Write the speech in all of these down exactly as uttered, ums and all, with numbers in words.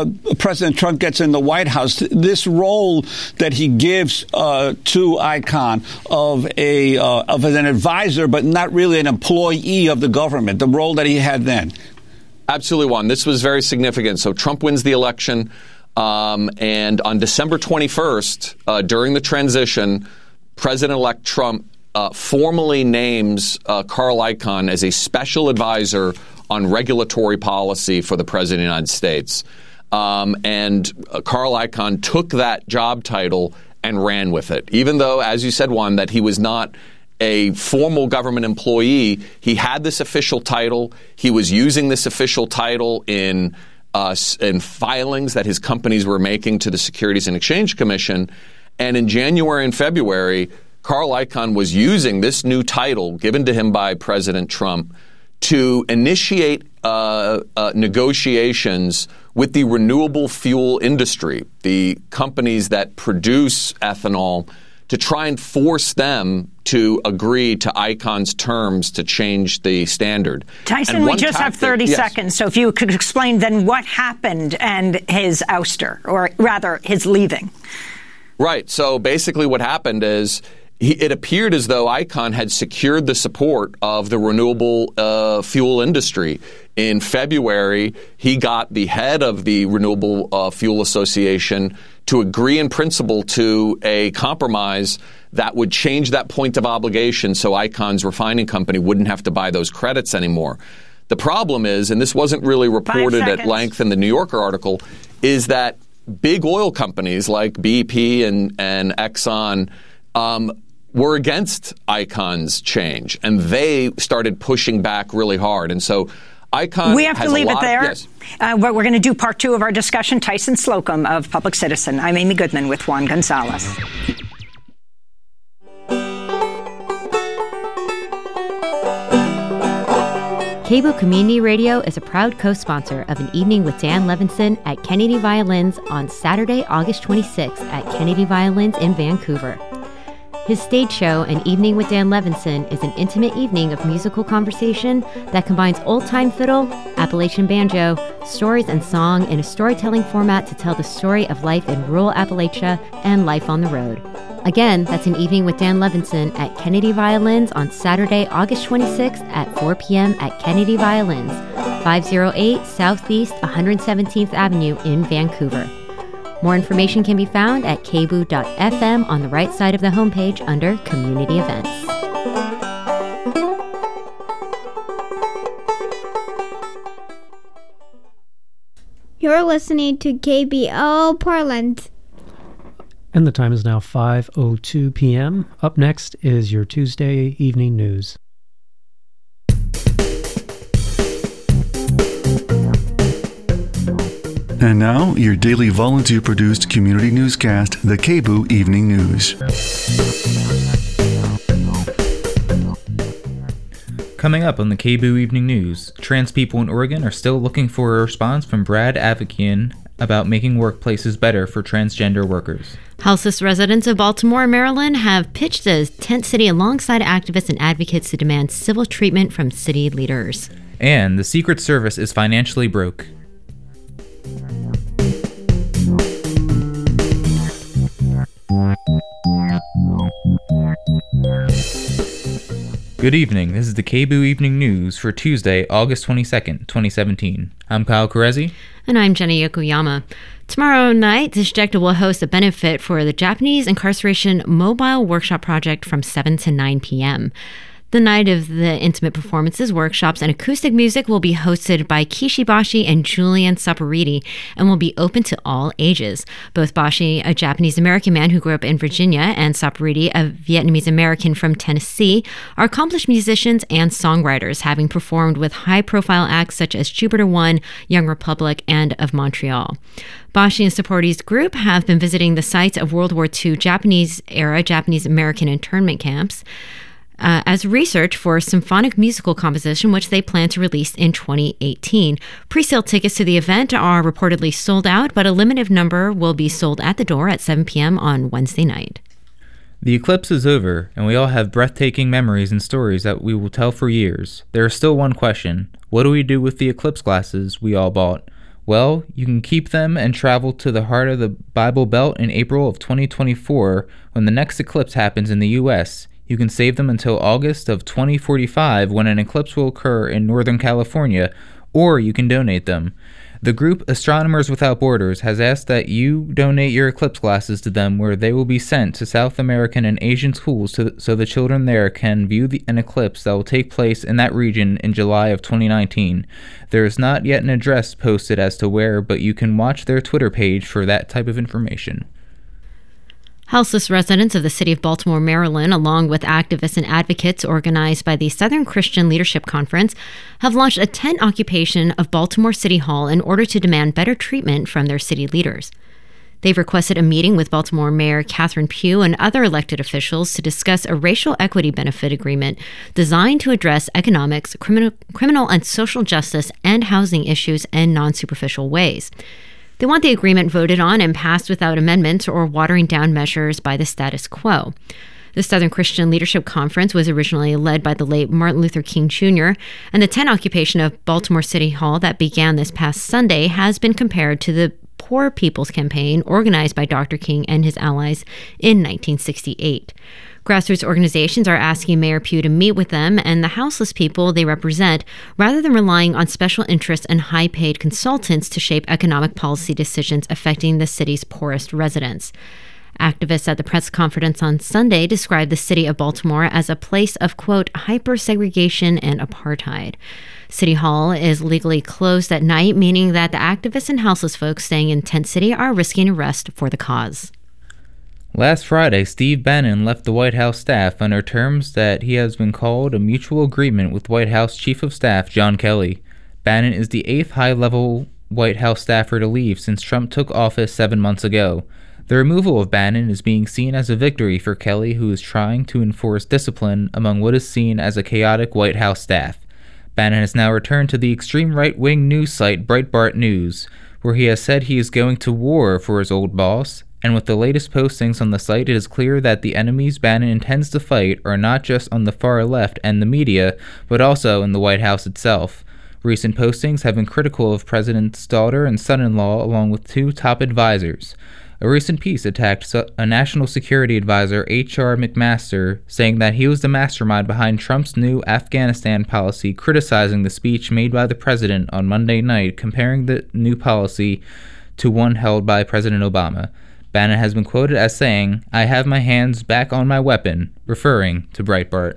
uh, President Trump gets in the White House, this role that he gives uh, to Icahn of a uh, of an advisor, but not really an employee of the government, the role that he had then. Absolutely, Juan. This was very significant. So Trump wins the election, um, and on December twenty-first, uh, during the transition, President-elect Trump uh, formally names uh, Carl Icahn as a special advisor on regulatory policy for the President of the United States. Um, and uh, Carl Icahn took that job title and ran with it, even though, as you said, Juan, that he was not a formal government employee. He had this official title. He was using this official title in uh, in filings that his companies were making to the Securities and Exchange Commission. And in January and February, Carl Icahn was using this new title given to him by President Trump to initiate uh, uh, negotiations with the renewable fuel industry, the companies that produce ethanol, to try and force them to agree to Icahn's terms to change the standard. Tyson, we just tactic, have thirty yes. seconds, so if you could explain then what happened and his ouster, or rather his leaving. Right. So basically what happened is he, it appeared as though Icahn had secured the support of the renewable uh, fuel industry. In February, he got the head of the Renewable uh, Fuel Association to agree in principle to a compromise that would change that point of obligation so Icahn's refining company wouldn't have to buy those credits anymore. The problem is, and this wasn't really reported at length in the New Yorker article, is that big oil companies like B P and, and Exxon um, were against Icahn's change, and they started pushing back really hard. And so Icahn we have has to leave a it lot there. Of, yes. Uh, we're going to do part two of our discussion. Tyson Slocum of Public Citizen. I'm Amy Goodman with Juan Gonzalez. K B O O Community Radio is a proud co-sponsor of An Evening with Dan Levinson at Kennedy Violins on Saturday, August twenty-sixth at Kennedy Violins in Vancouver. His stage show, An Evening with Dan Levinson, is an intimate evening of musical conversation that combines old-time fiddle, Appalachian banjo, stories and song in a storytelling format to tell the story of life in rural Appalachia and life on the road. Again, that's An Evening with Dan Levinson at Kennedy Violins on Saturday, August twenty-sixth at four p.m. at Kennedy Violins, five oh eight Southeast one hundred seventeenth Avenue in Vancouver. More information can be found at k b o o dot f m on the right side of the homepage under Community Events. You're listening to K B O Portland. And the time is now five oh two p.m. Up next is your Tuesday evening news. And now, your daily volunteer-produced community newscast, the K B O O Evening News. Coming up on the K B O O Evening News, trans people in Oregon are still looking for a response from Brad Avakian about making workplaces better for transgender workers. Houseless residents of Baltimore, Maryland have pitched a tent city alongside activists and advocates to demand civil treatment from city leaders. And the Secret Service is financially broke. Good evening, this is the K B O O Evening News for Tuesday, August twenty-second, twenty seventeen. I'm Kyle Carezzi. And I'm Jenny Yokoyama. Tomorrow night, the Shijecta will host a benefit for the Japanese Incarceration Mobile Workshop Project from seven to nine p.m. The night of the intimate performances, workshops, and acoustic music will be hosted by Kishi Bashi and Julian Saporiti and will be open to all ages. Both Bashi, a Japanese-American man who grew up in Virginia, and Saporiti, a Vietnamese-American from Tennessee, are accomplished musicians and songwriters, having performed with high-profile acts such as Jupiter One, Young Republic, and Of Montreal. Bashi and Saporiti's group have been visiting the sites of World War Two Japanese-era Japanese-American internment camps Uh, as research for symphonic musical composition, which they plan to release in twenty eighteen. Pre-sale tickets to the event are reportedly sold out, but a limited number will be sold at the door at seven p.m. on Wednesday night. The eclipse is over, and we all have breathtaking memories and stories that we will tell for years. There is still one question. What do we do with the eclipse glasses we all bought? Well, you can keep them and travel to the heart of the Bible Belt in April of twenty twenty-four when the next eclipse happens in the U S. You can save them until August of twenty forty-five when an eclipse will occur in Northern California, or you can donate them. The group Astronomers Without Borders has asked that you donate your eclipse glasses to them, where they will be sent to South American and Asian schools to, so the children there can view the, an eclipse that will take place in that region in July of twenty nineteen. There is not yet an address posted as to where, but you can watch their Twitter page for that type of information. Houseless residents of the city of Baltimore, Maryland, along with activists and advocates organized by the Southern Christian Leadership Conference, have launched a tent occupation of Baltimore City Hall in order to demand better treatment from their city leaders. They've requested a meeting with Baltimore Mayor Catherine Pugh and other elected officials to discuss a racial equity benefit agreement designed to address economics, criminal, criminal and social justice, and housing issues in non-superficial ways. They want the agreement voted on and passed without amendments or watering down measures by the status quo. The Southern Christian Leadership Conference was originally led by the late Martin Luther King Junior, and the tent occupation of Baltimore City Hall that began this past Sunday has been compared to the Poor People's Campaign organized by Doctor King and his allies in nineteen sixty-eight. Grassroots organizations are asking Mayor Pugh to meet with them and the houseless people they represent, rather than relying on special interests and high-paid consultants to shape economic policy decisions affecting the city's poorest residents. Activists at the press conference on Sunday described the city of Baltimore as a place of, quote, hyper-segregation and apartheid. City Hall is legally closed at night, meaning that the activists and houseless folks staying in Tent City are risking arrest for the cause. Last Friday, Steve Bannon left the White House staff under terms that he has been called a mutual agreement with White House Chief of Staff John Kelly. Bannon is the eighth high-level White House staffer to leave since Trump took office seven months ago. The removal of Bannon is being seen as a victory for Kelly, who is trying to enforce discipline among what is seen as a chaotic White House staff. Bannon has now returned to the extreme right-wing news site Breitbart News, where he has said he is going to war for his old boss. And with the latest postings on the site, it is clear that the enemies Bannon intends to fight are not just on the far left and the media, but also in the White House itself. Recent postings have been critical of President's daughter and son-in-law, along with two top advisors. A recent piece attacked a national security advisor, H R McMaster, saying that he was the mastermind behind Trump's new Afghanistan policy, criticizing the speech made by the president on Monday night, comparing the new policy to one held by President Obama. Bannon has been quoted as saying, "I have my hands back on my weapon," referring to Breitbart.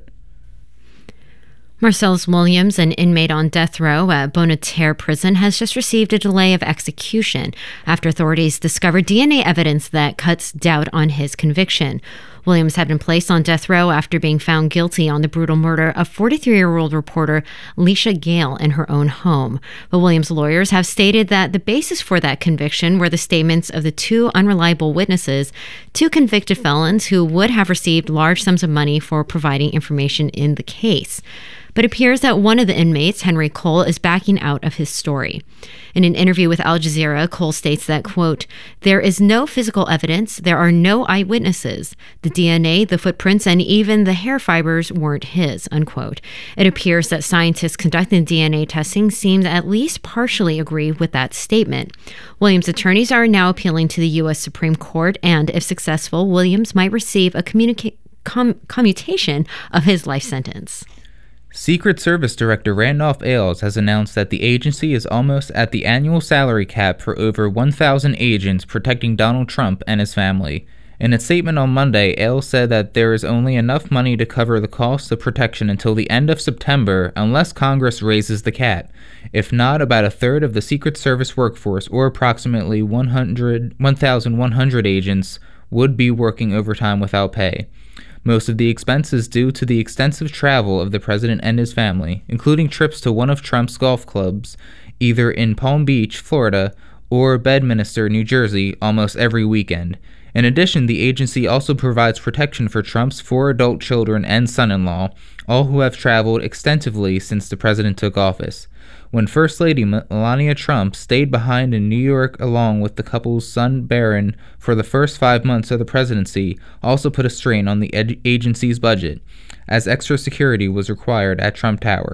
Marcellus Williams, an inmate on death row at Bona Terre Prison, has just received a delay of execution after authorities discovered D N A evidence that cuts doubt on his conviction. Williams had been placed on death row after being found guilty on the brutal murder of forty-three-year-old reporter Leisha Gale in her own home. But Williams' lawyers have stated that the basis for that conviction were the statements of the two unreliable witnesses, two convicted felons who would have received large sums of money for providing information in the case. But it appears that one of the inmates, Henry Cole, is backing out of his story. In an interview with Al Jazeera, Cole states that, quote, "There is no physical evidence, there are no eyewitnesses. The D N A, the footprints, and even the hair fibers weren't his," unquote. It appears that scientists conducting D N A testing seem to at least partially agree with that statement. Williams' attorneys are now appealing to the U S Supreme Court, and if successful, Williams might receive a communica- com- commutation of his life sentence. Secret Service Director Randolph Ailes has announced that the agency is almost at the annual salary cap for over one thousand agents protecting Donald Trump and his family. In a statement on Monday, Ailes said that there is only enough money to cover the cost of protection until the end of September unless Congress raises the cap. If not, about a third of the Secret Service workforce, or approximately one thousand one hundred agents, would be working overtime without pay. Most of the expenses due to the extensive travel of the president and his family, including trips to one of Trump's golf clubs, either in Palm Beach, Florida, or Bedminster, New Jersey, almost every weekend. In addition, the agency also provides protection for Trump's four adult children and son-in-law, all who have traveled extensively since the president took office. When First Lady Melania Trump stayed behind in New York along with the couple's son Barron for the first five months of the presidency, also put a strain on the ed- agency's budget, as extra security was required at Trump Tower.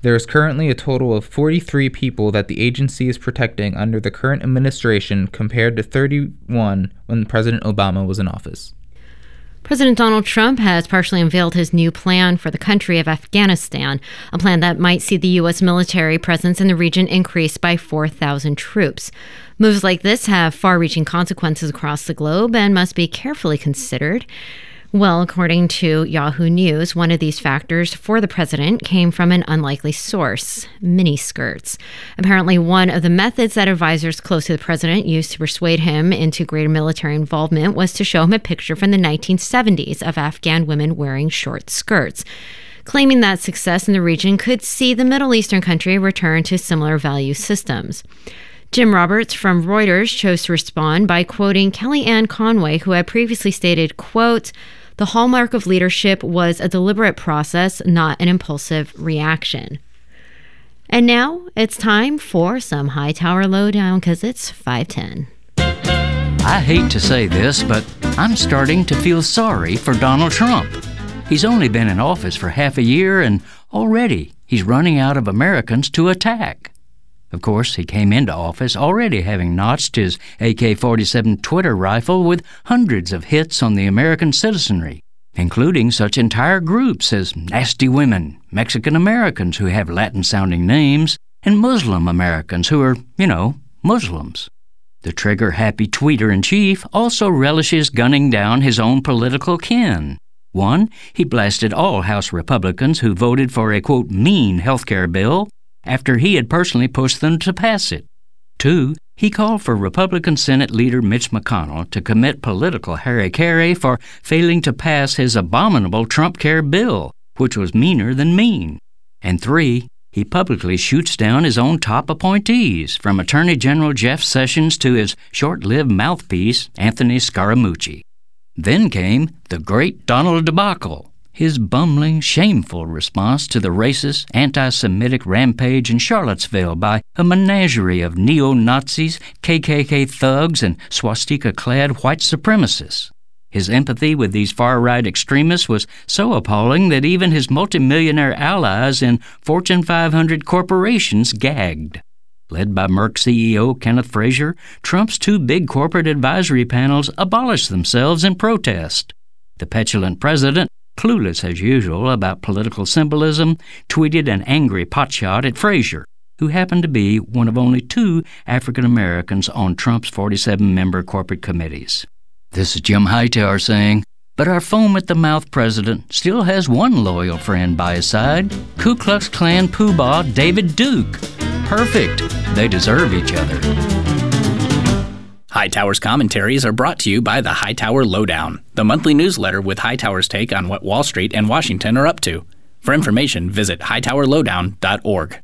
There is currently a total of forty-three people that the agency is protecting under the current administration compared to thirty-one when President Obama was in office. President Donald Trump has partially unveiled his new plan for the country of Afghanistan, a plan that might see the U S military presence in the region increase by four thousand troops. Moves like this have far-reaching consequences across the globe and must be carefully considered. Well, according to Yahoo News, one of these factors for the president came from an unlikely source, miniskirts. Apparently, one of the methods that advisors close to the president used to persuade him into greater military involvement was to show him a picture from the nineteen seventies of Afghan women wearing short skirts, claiming that success in the region could see the Middle Eastern country return to similar value systems. Jim Roberts from Reuters chose to respond by quoting Kellyanne Conway, who had previously stated, quote, "The hallmark of leadership was a deliberate process, not an impulsive reaction." And now it's time for some Hightower Lowdown, because it's five ten. I hate to say this, but I'm starting to feel sorry for Donald Trump. He's only been in office for half a year, and already he's running out of Americans to attack. Of course, he came into office already having notched his A K forty-seven Twitter rifle with hundreds of hits on the American citizenry, including such entire groups as nasty women, Mexican Americans who have Latin-sounding names, and Muslim Americans who are, you know, Muslims. The trigger-happy tweeter-in-chief also relishes gunning down his own political kin. One, he blasted all House Republicans who voted for a, quote, mean health care bill, after he had personally pushed them to pass it. Two, he called for Republican Senate Leader Mitch McConnell to commit political hara-kiri for failing to pass his abominable Trump Care bill, which was meaner than mean. And three, he publicly shoots down his own top appointees, from Attorney General Jeff Sessions to his short-lived mouthpiece, Anthony Scaramucci. Then came the great Donald debacle, his bumbling, shameful response to the racist, anti-Semitic rampage in Charlottesville by a menagerie of neo-Nazis, K K K thugs, and swastika-clad white supremacists. His empathy with these far-right extremists was so appalling that even his multimillionaire allies in Fortune five hundred corporations gagged. Led by Merck C E O Kenneth Frazier, Trump's two big corporate advisory panels abolished themselves in protest. The petulant president, clueless as usual about political symbolism, tweeted an angry potshot at Frazier, who happened to be one of only two African Americans on Trump's forty-seven member corporate committees. This is Jim Hightower saying, but our foam-at-the-mouth president still has one loyal friend by his side, Ku Klux Klan poobah David Duke. Perfect. They deserve each other. Hightower's commentaries are brought to you by the Hightower Lowdown, the monthly newsletter with Hightower's take on what Wall Street and Washington are up to. For information, visit hightower lowdown dot org.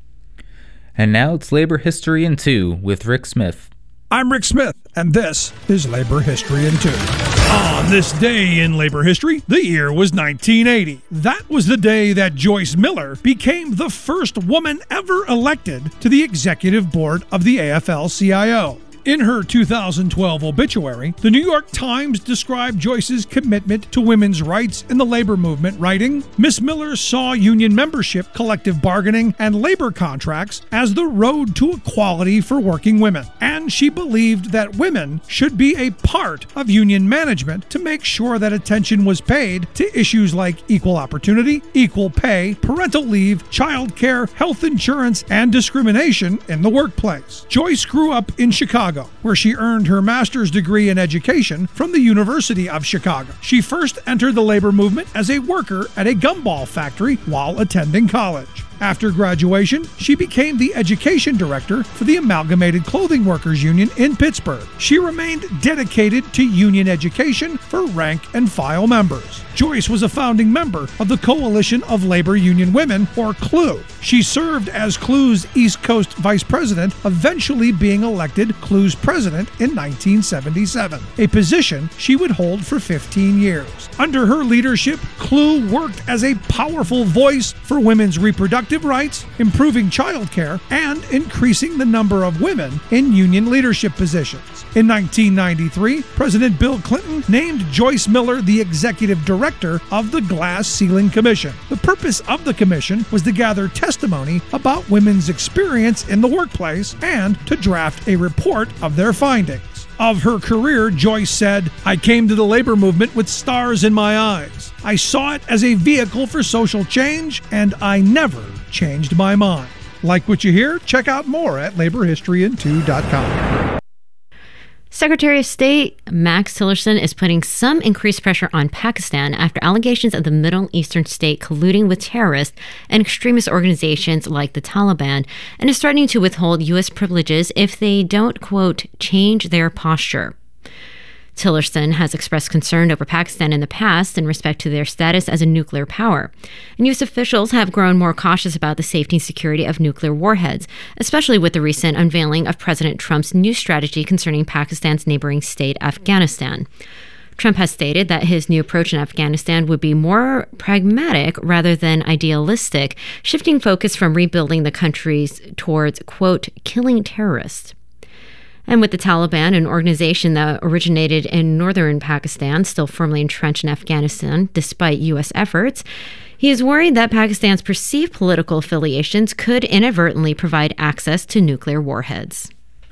And now it's Labor History in Two with Rick Smith. I'm Rick Smith, and this is Labor History in Two. On this day in labor history, the year was nineteen eighty. That was the day that Joyce Miller became the first woman ever elected to the executive board of the A F L C I O. In her two thousand twelve obituary, the New York Times described Joyce's commitment to women's rights in the labor movement, writing, "Miss Miller saw union membership, collective bargaining, and labor contracts as the road to equality for working women. And she believed that women should be a part of union management to make sure that attention was paid to issues like equal opportunity, equal pay, parental leave, child care, health insurance, and discrimination in the workplace." Joyce grew up in Chicago, where she earned her master's degree in education from the University of Chicago. She first entered the labor movement as a worker at a gumball factory while attending college. After graduation, she became the education director for the Amalgamated Clothing Workers Union in Pittsburgh. She remained dedicated to union education for rank and file members. Joyce was a founding member of the Coalition of Labor Union Women, or C L U. She served as C L U's East Coast vice president, eventually being elected C L U's president in nineteen seventy-seven, a position she would hold for fifteen years. Under her leadership, C L U worked as a powerful voice for women's reproductive reproductive rights, improving child care, and increasing the number of women in union leadership positions. In nineteen ninety-three, President Bill Clinton named Joyce Miller the executive director of the Glass Ceiling Commission. The purpose of the commission was to gather testimony about women's experience in the workplace and to draft a report of their findings. Of her career, Joyce said, "I came to the labor movement with stars in my eyes. I saw it as a vehicle for social change, and I never changed my mind." Like what you hear? Check out more at labor history in two dot com. Secretary of State Max Tillerson is putting some increased pressure on Pakistan after allegations of the Middle Eastern state colluding with terrorist and extremist organizations like the Taliban, and is threatening to withhold U S privileges if they don't, quote, change their posture. Tillerson has expressed concern over Pakistan in the past in respect to their status as a nuclear power. And U S officials have grown more cautious about the safety and security of nuclear warheads, especially with the recent unveiling of President Trump's new strategy concerning Pakistan's neighboring state, Afghanistan. Trump has stated that his new approach in Afghanistan would be more pragmatic rather than idealistic, shifting focus from rebuilding the countries towards, quote, killing terrorists. And with the Taliban, an organization that originated in northern Pakistan, still firmly entrenched in Afghanistan despite U S efforts, he is worried that Pakistan's perceived political affiliations could inadvertently provide access to nuclear warheads.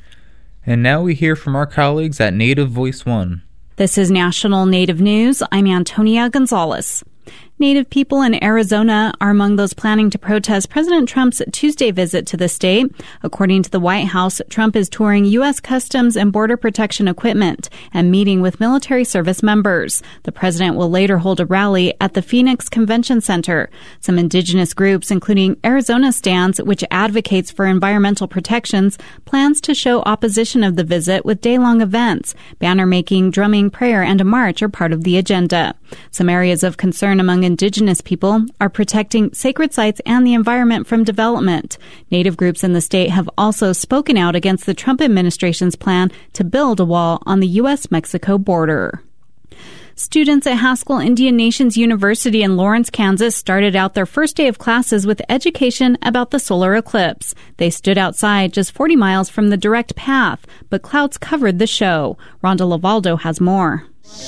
And now we hear from our colleagues at Native Voice One. This is National Native News. I'm Antonia Gonzalez. Native people in Arizona are among those planning to protest President Trump's Tuesday visit to the state. According to the White House, Trump is touring U S Customs and Border Protection equipment and meeting with military service members. The president will later hold a rally at the Phoenix Convention Center. Some indigenous groups, including Arizona Stands, which advocates for environmental protections, plans to show opposition of the visit with day-long events. Banner making, drumming, prayer, and a march are part of the agenda. Some areas of concern among indigenous people are protecting sacred sites and the environment from development. Native groups in the state have also spoken out against the Trump administration's plan to build a wall on the U S Mexico border. Students at Haskell Indian Nations University in Lawrence, Kansas started out their first day of classes with education about the solar eclipse. They stood outside just forty miles from the direct path, but clouds covered the show. Rhonda Lavaldo has more.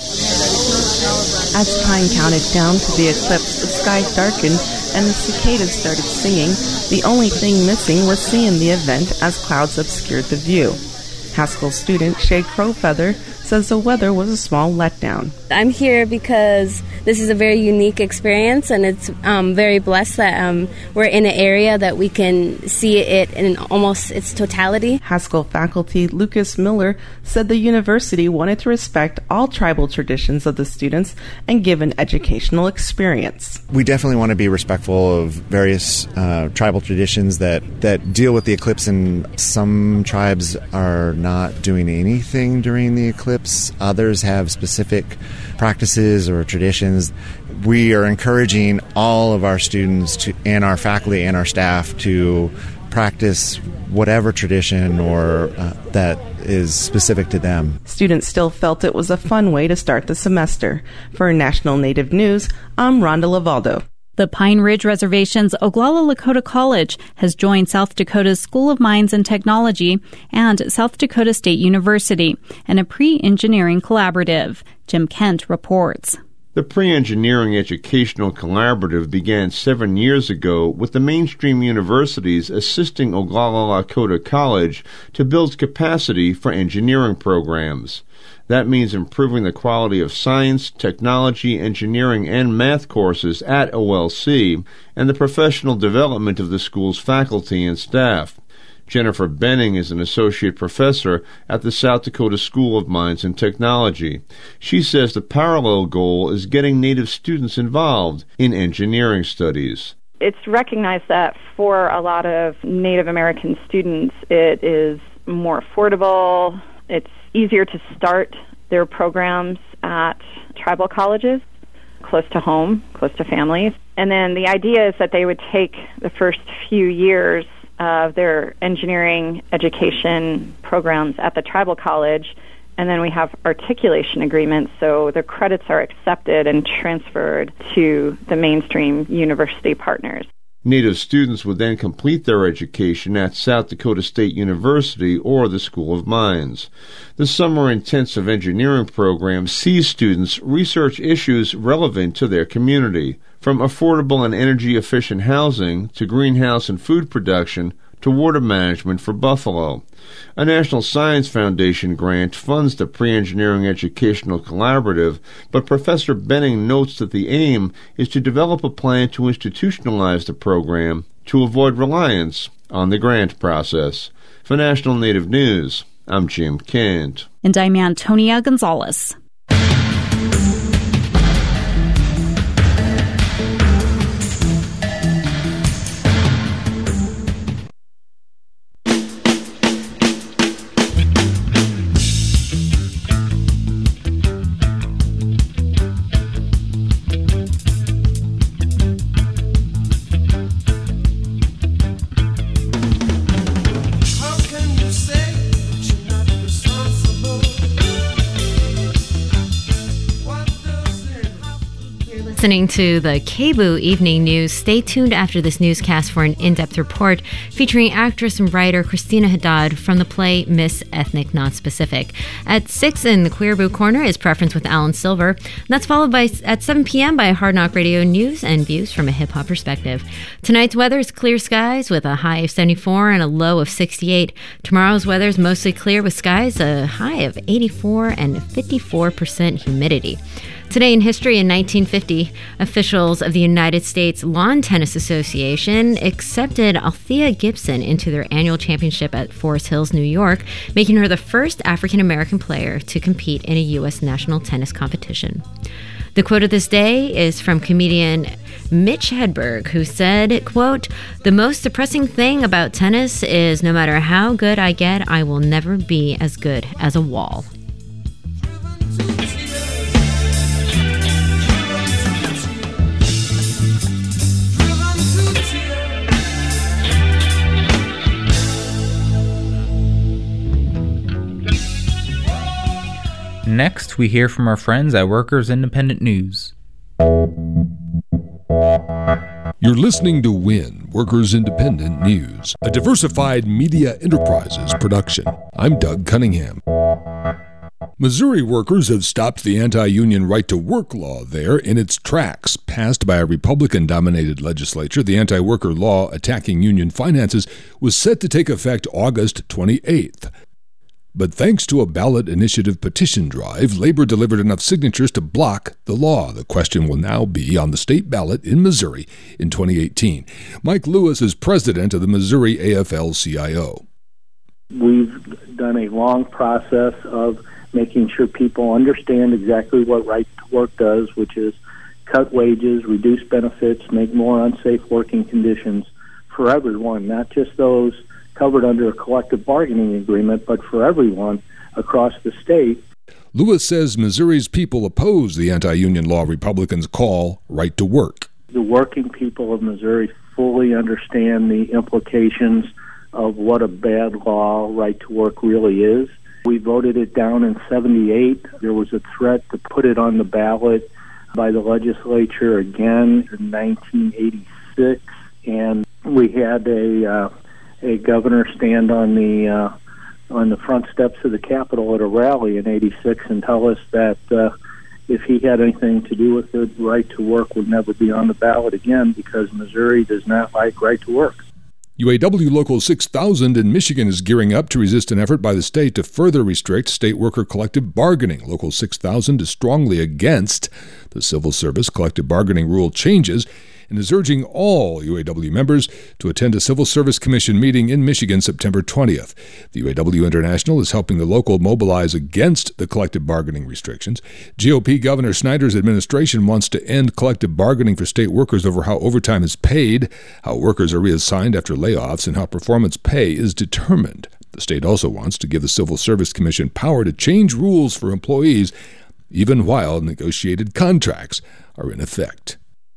As time counted down to the eclipse, the sky darkened and the cicadas started singing. The only thing missing was seeing the event as clouds obscured the view. Haskell student Shay Crowfeather says the weather was a small letdown. I'm here because this is a very unique experience, and it's um, very blessed that um, we're in an area that we can see it in almost its totality. Haskell faculty Lucas Miller said the university wanted to respect all tribal traditions of the students and give an educational experience. We definitely want to be respectful of various uh, tribal traditions that, that deal with the eclipse, and some tribes are not doing anything during the eclipse. Others have specific practices or traditions. We are encouraging all of our students to, and our faculty and our staff to practice whatever tradition or uh, that is specific to them. Students still felt it was a fun way to start the semester. For National Native News, I'm Rhonda Lavaldo. The Pine Ridge Reservation's Oglala Lakota College has joined South Dakota's School of Mines and Technology and South Dakota State University in a pre-engineering collaborative. Jim Kent reports. The Pre-Engineering Educational Collaborative began seven years ago with the mainstream universities assisting Oglala Lakota College to build capacity for engineering programs. That means improving the quality of science, technology, engineering, and math courses at O L C and the professional development of the school's faculty and staff. Jennifer Benning is an associate professor at the South Dakota School of Mines and Technology. She says the parallel goal is getting Native students involved in engineering studies. It's recognized that for a lot of Native American students, it is more affordable. It's easier to start their programs at tribal colleges, close to home, close to families. And then the idea is that they would take the first few years of their engineering education programs at the tribal college, and then we have articulation agreements, so the credits are accepted and transferred to the mainstream university partners. Native students would then complete their education at South Dakota State University or the School of Mines. The Summer Intensive Engineering program sees students research issues relevant to their community, from affordable and energy-efficient housing to greenhouse and food production to water management for Buffalo. A National Science Foundation grant funds the Pre-Engineering Educational Collaborative, but Professor Benning notes that the aim is to develop a plan to institutionalize the program to avoid reliance on the grant process. For National Native News, I'm Jim Kent. And I'm Antonia Gonzalez. Listening to the K B O O Evening News. Stay tuned after this newscast for an in-depth report featuring actress and writer Christina Haddad from the play Miss Ethnic Nonspecific. At six in the Queer Boo Corner is Preference with Alan Silver. That's followed by at seven p.m. by Hard Knock Radio News and Views from a hip-hop perspective. Tonight's weather is clear skies with a high of seventy-four and a low of sixty-eight. Tomorrow's weather is mostly clear with skies, a high of eighty-four and fifty-four percent humidity. Today in history, in nineteen fifty, officials of the United States Lawn Tennis Association accepted Althea Gibson into their annual championship at Forest Hills, New York, making her the first African-American player to compete in a U S national tennis competition. The quote of this day is from comedian Mitch Hedberg, who said, quote, "The most depressing thing about tennis is no matter how good I get, I will never be as good as a wall." Next, we hear from our friends at Workers Independent News. You're listening to WIN, Workers Independent News, a diversified media enterprises production. I'm Doug Cunningham. Missouri workers have stopped the anti-union right-to-work law there in its tracks. Passed by a Republican-dominated legislature, the anti-worker law attacking union finances was set to take effect August twenty-eighth. But thanks to a ballot initiative petition drive, Labor delivered enough signatures to block the law. The question will now be on the state ballot in Missouri in twenty eighteen. Mike Lewis is president of the Missouri A F L C I O. We've done a long process of making sure people understand exactly what right to work does, which is cut wages, reduce benefits, make more unsafe working conditions for everyone, not just those covered under a collective bargaining agreement, but for everyone across the state. Lewis says Missouri's people oppose the anti-union law Republicans call right to work. The working people of Missouri fully understand the implications of what a bad law right to work really is. We voted it down in seventy-eight. There was a threat to put it on the ballot by the legislature again in nineteen eighty-six, and we had a uh, a governor stand on the uh, on the front steps of the Capitol at a rally in eighty-six and tell us that uh, if he had anything to do with it, right to work would never be on the ballot again because Missouri does not like right to work. U A W Local six thousand in Michigan is gearing up to resist an effort by the state to further restrict state worker collective bargaining. Local six thousand is strongly against the Civil Service collective bargaining rule changes and is urging all U A W members to attend a Civil Service Commission meeting in Michigan September twentieth. The U A W International is helping the local mobilize against the collective bargaining restrictions. G O P Governor Snyder's administration wants to end collective bargaining for state workers over how overtime is paid, how workers are reassigned after layoffs, and how performance pay is determined. The state also wants to give the Civil Service Commission power to change rules for employees, even while negotiated contracts are in effect.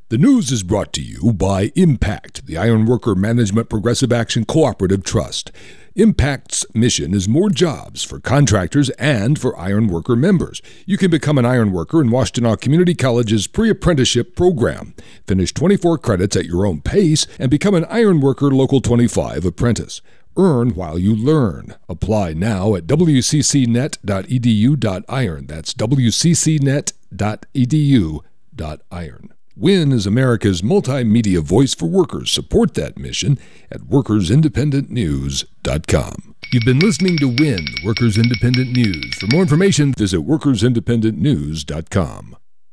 The news is brought to you by Impact, the Ironworker Management Progressive Action Cooperative Trust. Impact's mission is more jobs for contractors and for ironworker members. You can become an ironworker in Washtenaw Community College's pre-apprenticeship program. Finish twenty-four credits at your own pace and become an ironworker Local twenty-five apprentice. Earn while you learn. Apply now at w c c net dot e d u dot iron. That's w c c net dot e d u dot iron. WIN is America's multimedia voice for workers. Support that mission at workers independent news dot com. You've been listening to WIN, Workers Independent News. For more information, visit workers independent news dot com.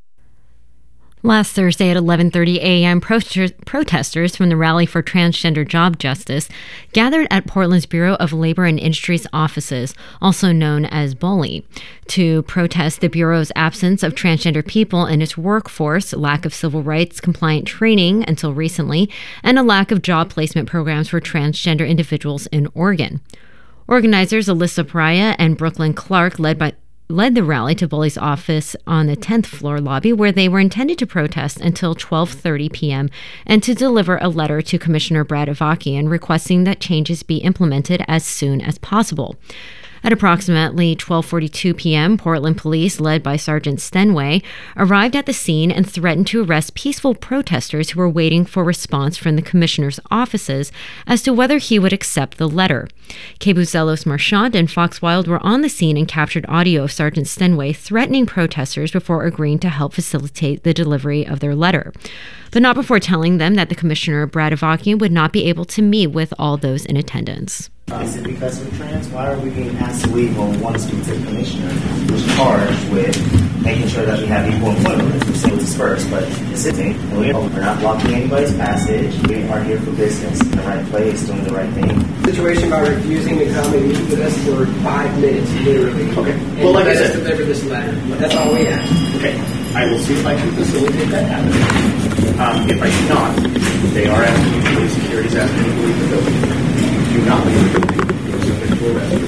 Last Thursday at eleven thirty a.m., protesters from the Rally for Transgender Job Justice gathered at Portland's Bureau of Labor and Industries offices, also known as BOLI, to protest the Bureau's absence of transgender people in its workforce, lack of civil rights compliant training until recently, and a lack of job placement programs for transgender individuals in Oregon. Organizers Alyssa Pariah and Brooklyn Clark led by led the rally to BOLI's office on the tenth floor lobby, where they were intended to protest until twelve thirty p.m. and to deliver a letter to Commissioner Brad Avakian requesting that changes be implemented as soon as possible. At approximately twelve forty-two p.m., Portland police, led by Sergeant Stenway, arrived at the scene and threatened to arrest peaceful protesters who were waiting for response from the commissioner's offices as to whether he would accept the letter. K B O O Zelos Marchand and Fox Wild were on the scene and captured audio of Sergeant Stenway threatening protesters before agreeing to help facilitate the delivery of their letter, but not before telling them that the commissioner, Brad Avakian, would not be able to meet with all those in attendance. Is it because we're trans? Why are we being asked to leave when we want to speak to the commissioner who's charged with making sure that we have equal employment? We're saying disperse, but this isn't. We're not blocking anybody's passage. We are here for business, in the right place, doing the right thing. Situation about refusing to come and meet with us for five minutes, literally. Okay. And well, like I said, deliver this letter. That's all we have. Okay. I will see if I can facilitate that happening. Um, if I cannot, they are asking me to leave. Security's asking me to leave the building. Do not leave the building. You're subject to arrest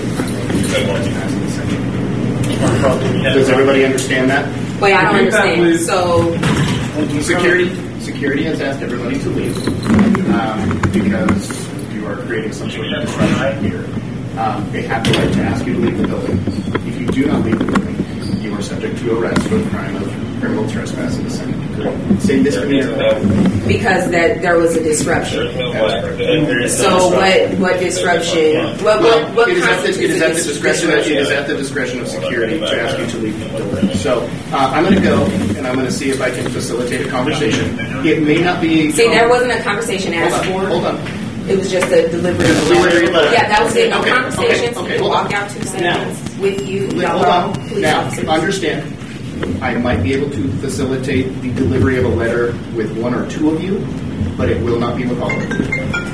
for the crime. Does everybody understand that? Wait, I don't understand. So, security, security has asked everybody to leave um, because you are creating some sort of disruption here. Um, they have the right to ask you to leave the building. If you do not leave the building, you are subject to arrest for the crime of criminal trespass in the second degree. Say this because that there was a disruption. So what? What disruption? What? What? What it is at the, it is at the discretion. Of, it is at the discretion of security to ask you to leave the building. So uh, I'm going to go and I'm going to see if I can facilitate a conversation. It may not be. See, there wasn't a conversation asked for. Hold on. It was just a delivery of the letter. Yeah, that was it. No okay, conversations. Okay, okay, we walked out two seconds with you. Hold on. Now, understand. I might be able to facilitate the delivery of a letter with one or two of you, but it will not be with all of you.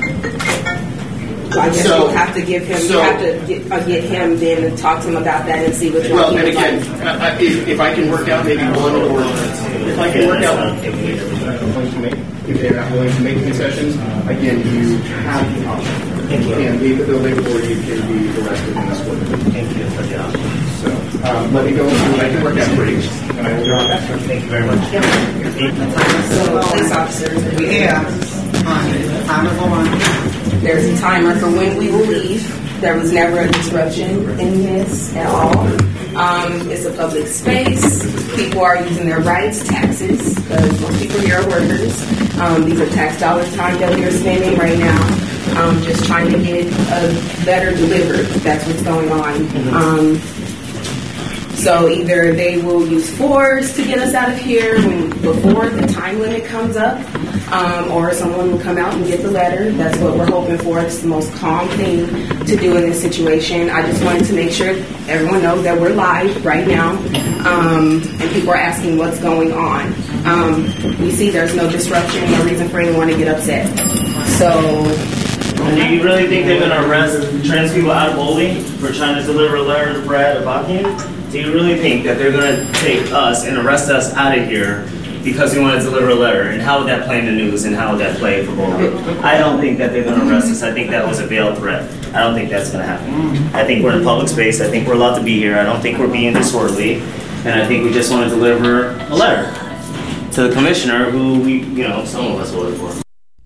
Well, I guess so, you'll have to give him. So, you have to get, uh, get him then and talk to him about that and see which well, one. Well, and again, like. uh, if, if I can work out maybe one or if I can work out if they're not willing to make concessions, again, you have the option. You can leave the building or you can be arrested in this court. Thank you for the option. So um, let me go and see what I can work out for you, and I will draw back. Thank you very much. So, police officers, we have timer for one. There's a timer for when we will leave. There was never a disruption in this at all. Um, it's a public space. People are using their rights, taxes, because most people here are workers. Um, these are tax dollars time that we are spending right now. Um, just trying to get a better delivered. That's what's going on. Um, So either they will use force to get us out of here when, before the time limit comes up, um, or someone will come out and get the letter. That's what we're hoping for. It's the most calm thing to do in this situation. I just wanted to make sure everyone knows that we're live right now, um, and people are asking what's going on. Um, we see there's no disruption, no reason for anyone to get upset. So... And do you really think they're going to arrest trans people out of BOLI for trying to deliver a letter to Brad Avakian? Do you really think that they're going to take us and arrest us out of here because we want to deliver a letter? And how would that play in the news and how would that play for BOLI? I don't think that they're going to arrest us. I think that was a veiled threat. I don't think that's going to happen. I think we're in a public space. I think we're allowed to be here. I don't think we're being disorderly. And I think we just want to deliver a letter to the commissioner, who we, you know, some of us voted for.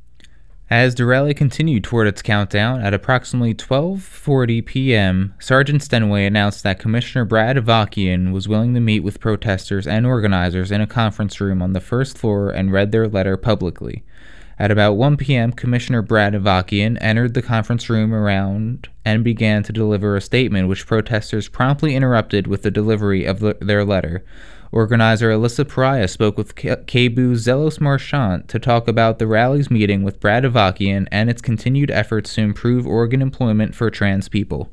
As the rally continued toward its countdown, at approximately twelve forty p.m., Sergeant Stenway announced that Commissioner Brad Avakian was willing to meet with protesters and organizers in a conference room on the first floor and read their letter publicly. At about one p.m., Commissioner Brad Avakian entered the conference room around and began to deliver a statement which protesters promptly interrupted with the delivery of the, their letter. Organizer Alyssa Pariah spoke with K B U's Zelos Marchant to talk about the rally's meeting with Brad Avakian and its continued efforts to improve Oregon employment for trans people.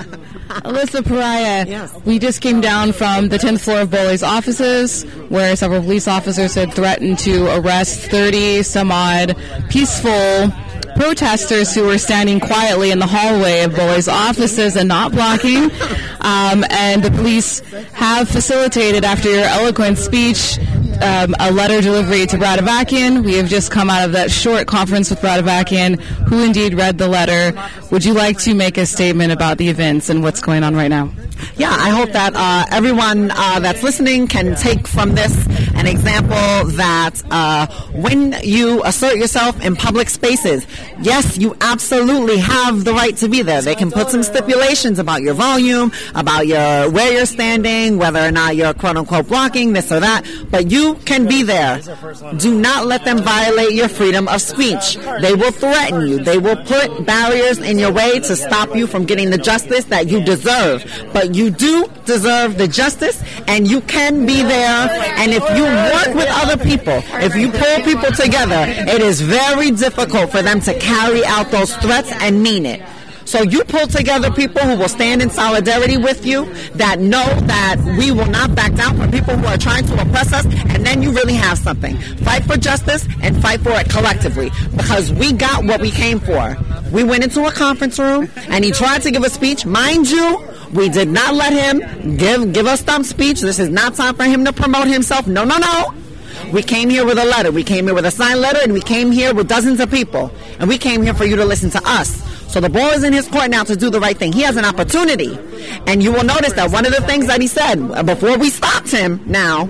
Alyssa Pariah, yes. We just came down from the tenth floor of Boley's offices, where several police officers had threatened to arrest thirty some odd peaceful protesters who were standing quietly in the hallway of Boley's offices and not blocking. Um, and the police have facilitated, after your eloquent speech, um, a letter delivery to Brad Avakian. We have just come out of that short conference with Brad Avakian, who indeed read the letter. Would you like to make a statement about the events and what's going on right now? Yeah, I hope that uh, everyone uh, that's listening can take from this an example that uh, when you assert yourself in public spaces, yes, you absolutely have the right to be there. They can put some stipulations about your volume, about your where you're standing, whether or not you're quote-unquote blocking this or that, but you can be there. Do not let them violate your freedom of speech. They will threaten you. They will put barriers in your way to stop you from getting the justice that you deserve. But you do deserve the justice, and you can be there. And if you work with other people, if you pull people together, it is very difficult for them to carry out those threats and mean it. So you pull together people who will stand in solidarity with you, that know that we will not back down from people who are trying to oppress us, and then you really have something. Fight for justice and fight for it collectively, because we got what we came for. We went into a conference room, and he tried to give a speech. Mind you, we did not let him give, give a stump speech. This is not time for him to promote himself. No, no, no. We came here with a letter. We came here with a signed letter, and we came here with dozens of people. And we came here for you to listen to us. So the ball is in his court now to do the right thing. He has an opportunity. And you will notice that one of the things that he said before we stopped him now,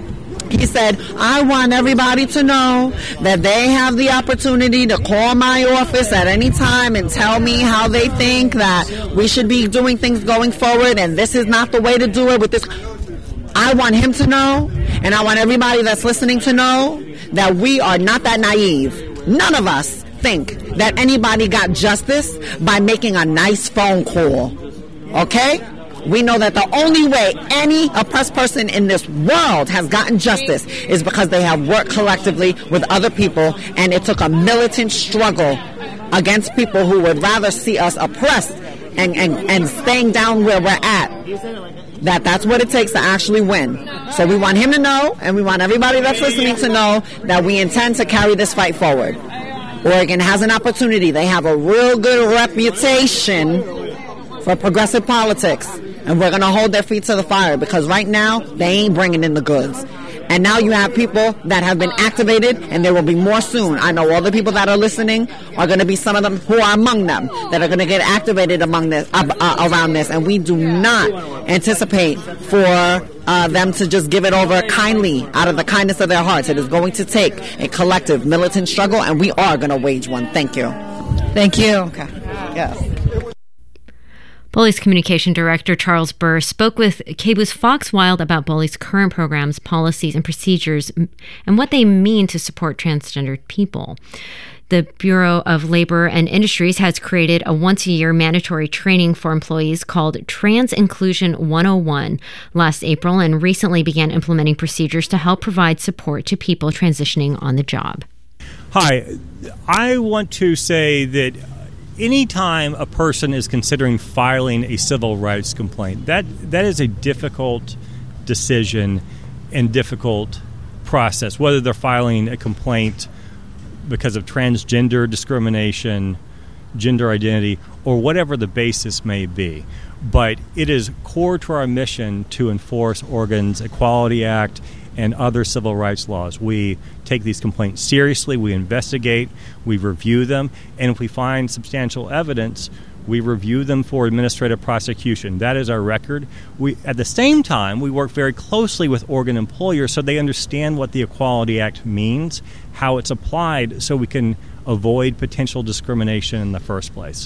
he said, I want everybody to know that they have the opportunity to call my office at any time and tell me how they think that we should be doing things going forward, and this is not the way to do it with this. I want him to know, and I want everybody that's listening to know, that we are not that naive. None of us think that anybody got justice by making a nice phone call. Okay? We know that the only way any oppressed person in this world has gotten justice is because they have worked collectively with other people, and it took a militant struggle against people who would rather see us oppressed and, and, and staying down where we're at. That that's what it takes to actually win. So we want him to know, and we want everybody that's listening to know, that we intend to carry this fight forward. Oregon has an opportunity. They have a real good reputation for progressive politics, and we're going to hold their feet to the fire, because right now they ain't bringing in the goods. And now you have people that have been activated, and there will be more soon. I know all the people that are listening are going to be some of them who are among them that are going to get activated among this uh, uh, around this, and we do not anticipate for uh, them to just give it over kindly out of the kindness of their hearts. It is going to take a collective militant struggle, and we are going to wage one. Thank you. Thank you. Okay. Yes. Boley's communication director, Charles Burr, spoke with K B U's Fox Wild about Boley's current programs, policies, and procedures, and what they mean to support transgendered people. The Bureau of Labor and Industries has created a once-a-year mandatory training for employees called Trans Inclusion one oh one last April, and recently began implementing procedures to help provide support to people transitioning on the job. Hi, I want to say that anytime a person is considering filing a civil rights complaint, that that is a difficult decision and difficult process, whether they're filing a complaint because of transgender discrimination, gender identity, or whatever the basis may be. But it is core to our mission to enforce Oregon's Equality Act and other civil rights laws. We take these complaints seriously, we investigate, we review them, and if we find substantial evidence, We review them for administrative prosecution. That is our record. We, at the same time, we work very closely with Oregon employers so they understand what the Equality Act means, how it's applied, so we can avoid potential discrimination in the first place.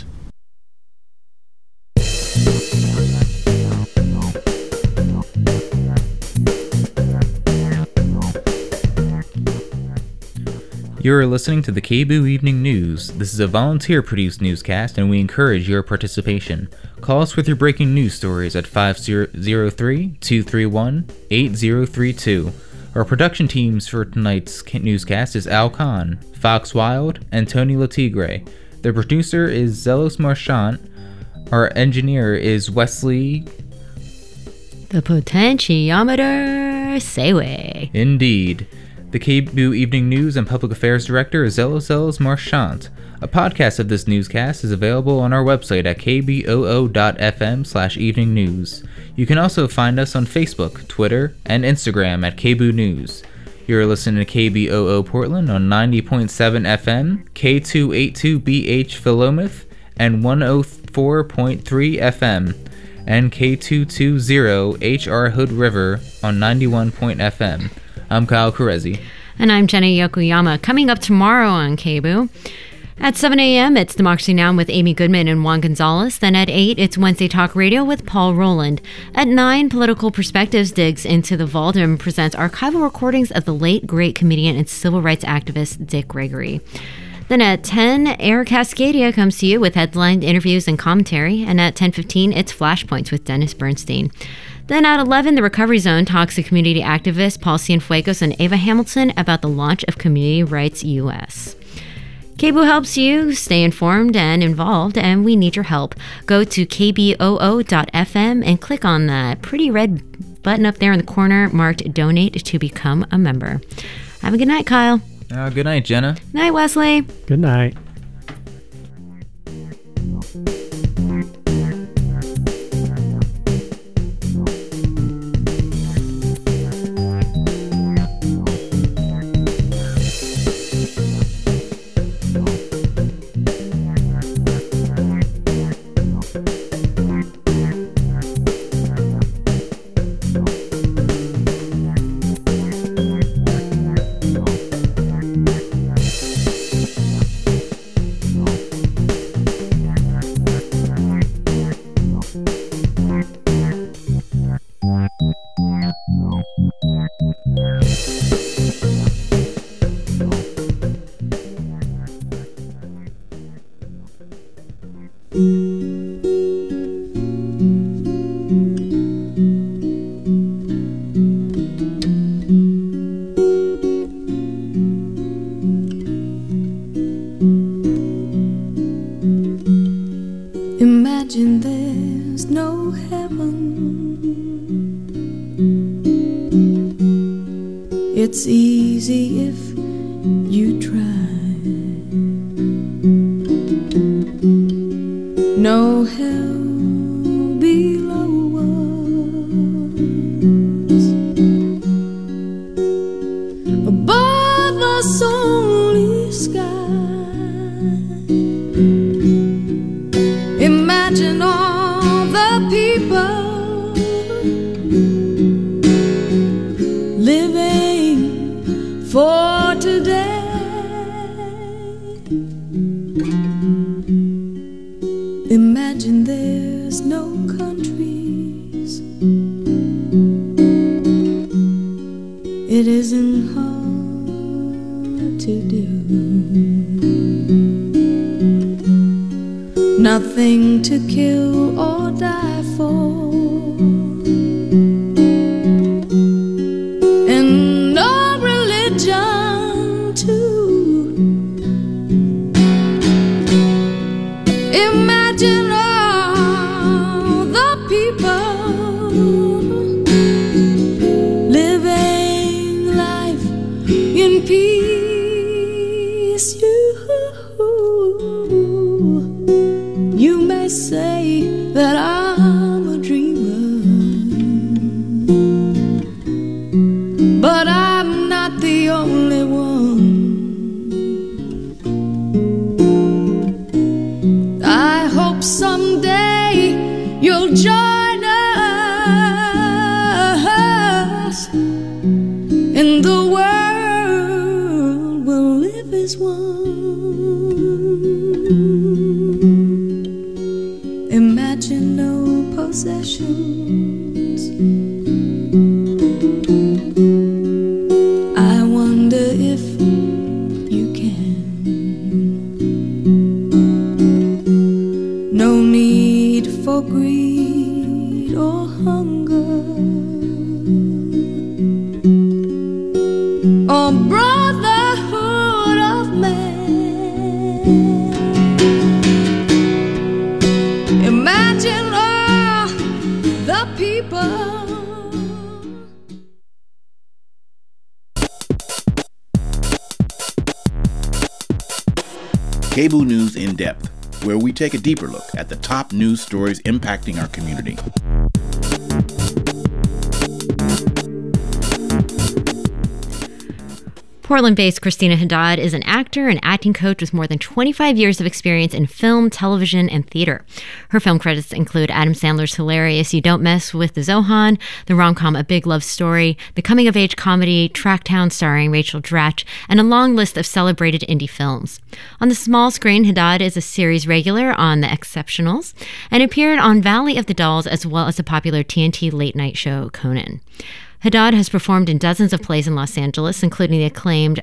You're listening to the K B O O Evening News. This is a volunteer-produced newscast, and we encourage your participation. Call us with your breaking news stories at five oh three, two three one, eight oh three two. Our production teams for tonight's newscast is Al Khan, Fox Wild, and Tony Latigre. The producer is Zelos Marchant. Our engineer is Wesley... The potentiometer Sewe. Indeed. The K B O O Evening News and Public Affairs Director is Zelos Zelos Marchant. A podcast of this newscast is available on our website at k b o o dot f m slash evening news. You can also find us on Facebook, Twitter, and Instagram at K B O O News. You're listening to K B O O Portland on ninety point seven F M, K two eighty-two B H Philomath, and one oh four point three F M, and K two twenty H R Hood River on ninety-one point F M. I'm Kyle Carezzi. And I'm Jenny Yokoyama. Coming up tomorrow on K B O O. At seven a.m., it's Democracy Now! With Amy Goodman and Juan Gonzalez. Then at eight, it's Wednesday Talk Radio with Paul Rowland. At nine, Political Perspectives digs into the vault and presents archival recordings of the late, great comedian and civil rights activist Dick Gregory. Then at ten, Air Cascadia comes to you with headline interviews and commentary. And at ten fifteen, it's Flashpoints with Dennis Bernstein. Then at eleven, The Recovery Zone talks to community activists Paul Cienfuegos and Ava Hamilton about the launch of Community Rights U S. K B O O helps you stay informed and involved, and we need your help. Go to k b o o dot f m and click on that pretty red button up there in the corner marked Donate to become a member. Have a good night, Kyle. Uh, good night, Jenna. Night, Wesley. Good night. Imagine there's no heaven. It's easy if you try. No hell below us. Above us only sky. Imagine all the people living for today. Imagine there's no countries. It isn't hard to do. Nothing to kill or die for, and no religion too. Imagine all the people living life in peace. You You may say that I'm a dreamer. and the world will live as one. Imagine no possessions. I wonder if you can. No need for greed or hunger or brotherhood of man. Imagine all the people. Cable News in Depth, where we take a deeper look at the top news stories impacting our community. Portland-based Christina Haddad is an actor and acting coach with more than twenty-five years of experience in film, television, and theater. Her film credits include Adam Sandler's hilarious You Don't Mess with the Zohan, the rom-com A Big Love Story, the coming-of-age comedy Tracktown starring Rachel Dratch, and a long list of celebrated indie films. On the small screen, Haddad is a series regular on The Exceptionals and appeared on Valley of the Dolls as well as the popular T N T late-night show Conan. Haddad has performed in dozens of plays in Los Angeles, including the acclaimed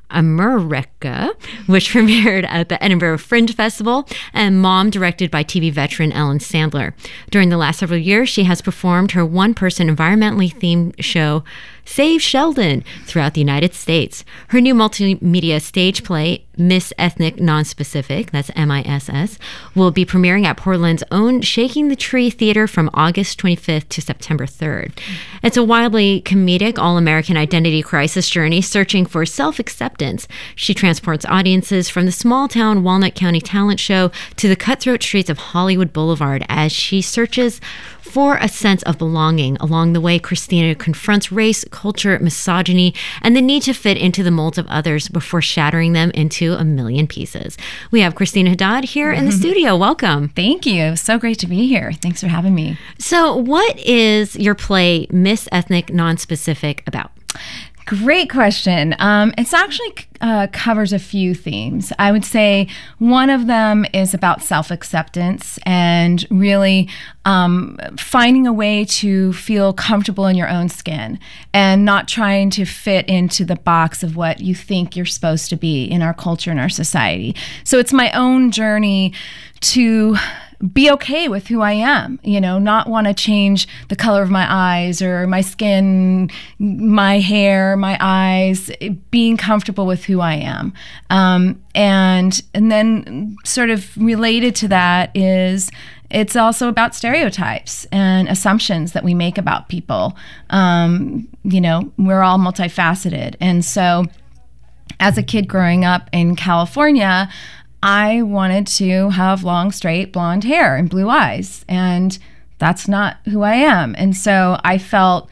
America, which premiered at the Edinburgh Fringe Festival, and Mom, directed by T V veteran Ellen Sandler. During the last several years, she has performed her one-person environmentally themed show, Save Sheldon, throughout the United States. Her new multimedia stage play, Miss Ethnic Nonspecific, that's M I S S, will be premiering at Portland's own Shaking the Tree Theater from August twenty-fifth to September third. It's a wildly comedic, all-American identity crisis journey searching for self-acceptance. She transports audiences from the small-town Walnut County talent show to the cutthroat streets of Hollywood Boulevard as she searches for a sense of belonging. Along the way, Christina confronts race, culture, misogyny, and the need to fit into the molds of others before shattering them into a million pieces. We have Christina Haddad here in the studio. Welcome. Thank you. So great to be here. Thanks for having me. So what is your play, Miss Ethnic Nonspecific, about? Great question. Um, it's actually uh, covers a few themes. I would say one of them is about self-acceptance and really um, finding a way to feel comfortable in your own skin and not trying to fit into the box of what you think you're supposed to be in our culture and our society. So it's my own journey to be okay with who I am, you know, not want to change the color of my eyes or my skin, my hair, my eyes, being comfortable with who I am. Um, and and then sort of related to that is it's also about stereotypes and assumptions that we make about people. Um, you know, we're all multifaceted. And so as a kid growing up in California, I wanted to have long, straight, blonde hair and blue eyes, and that's not who I am. And so I felt,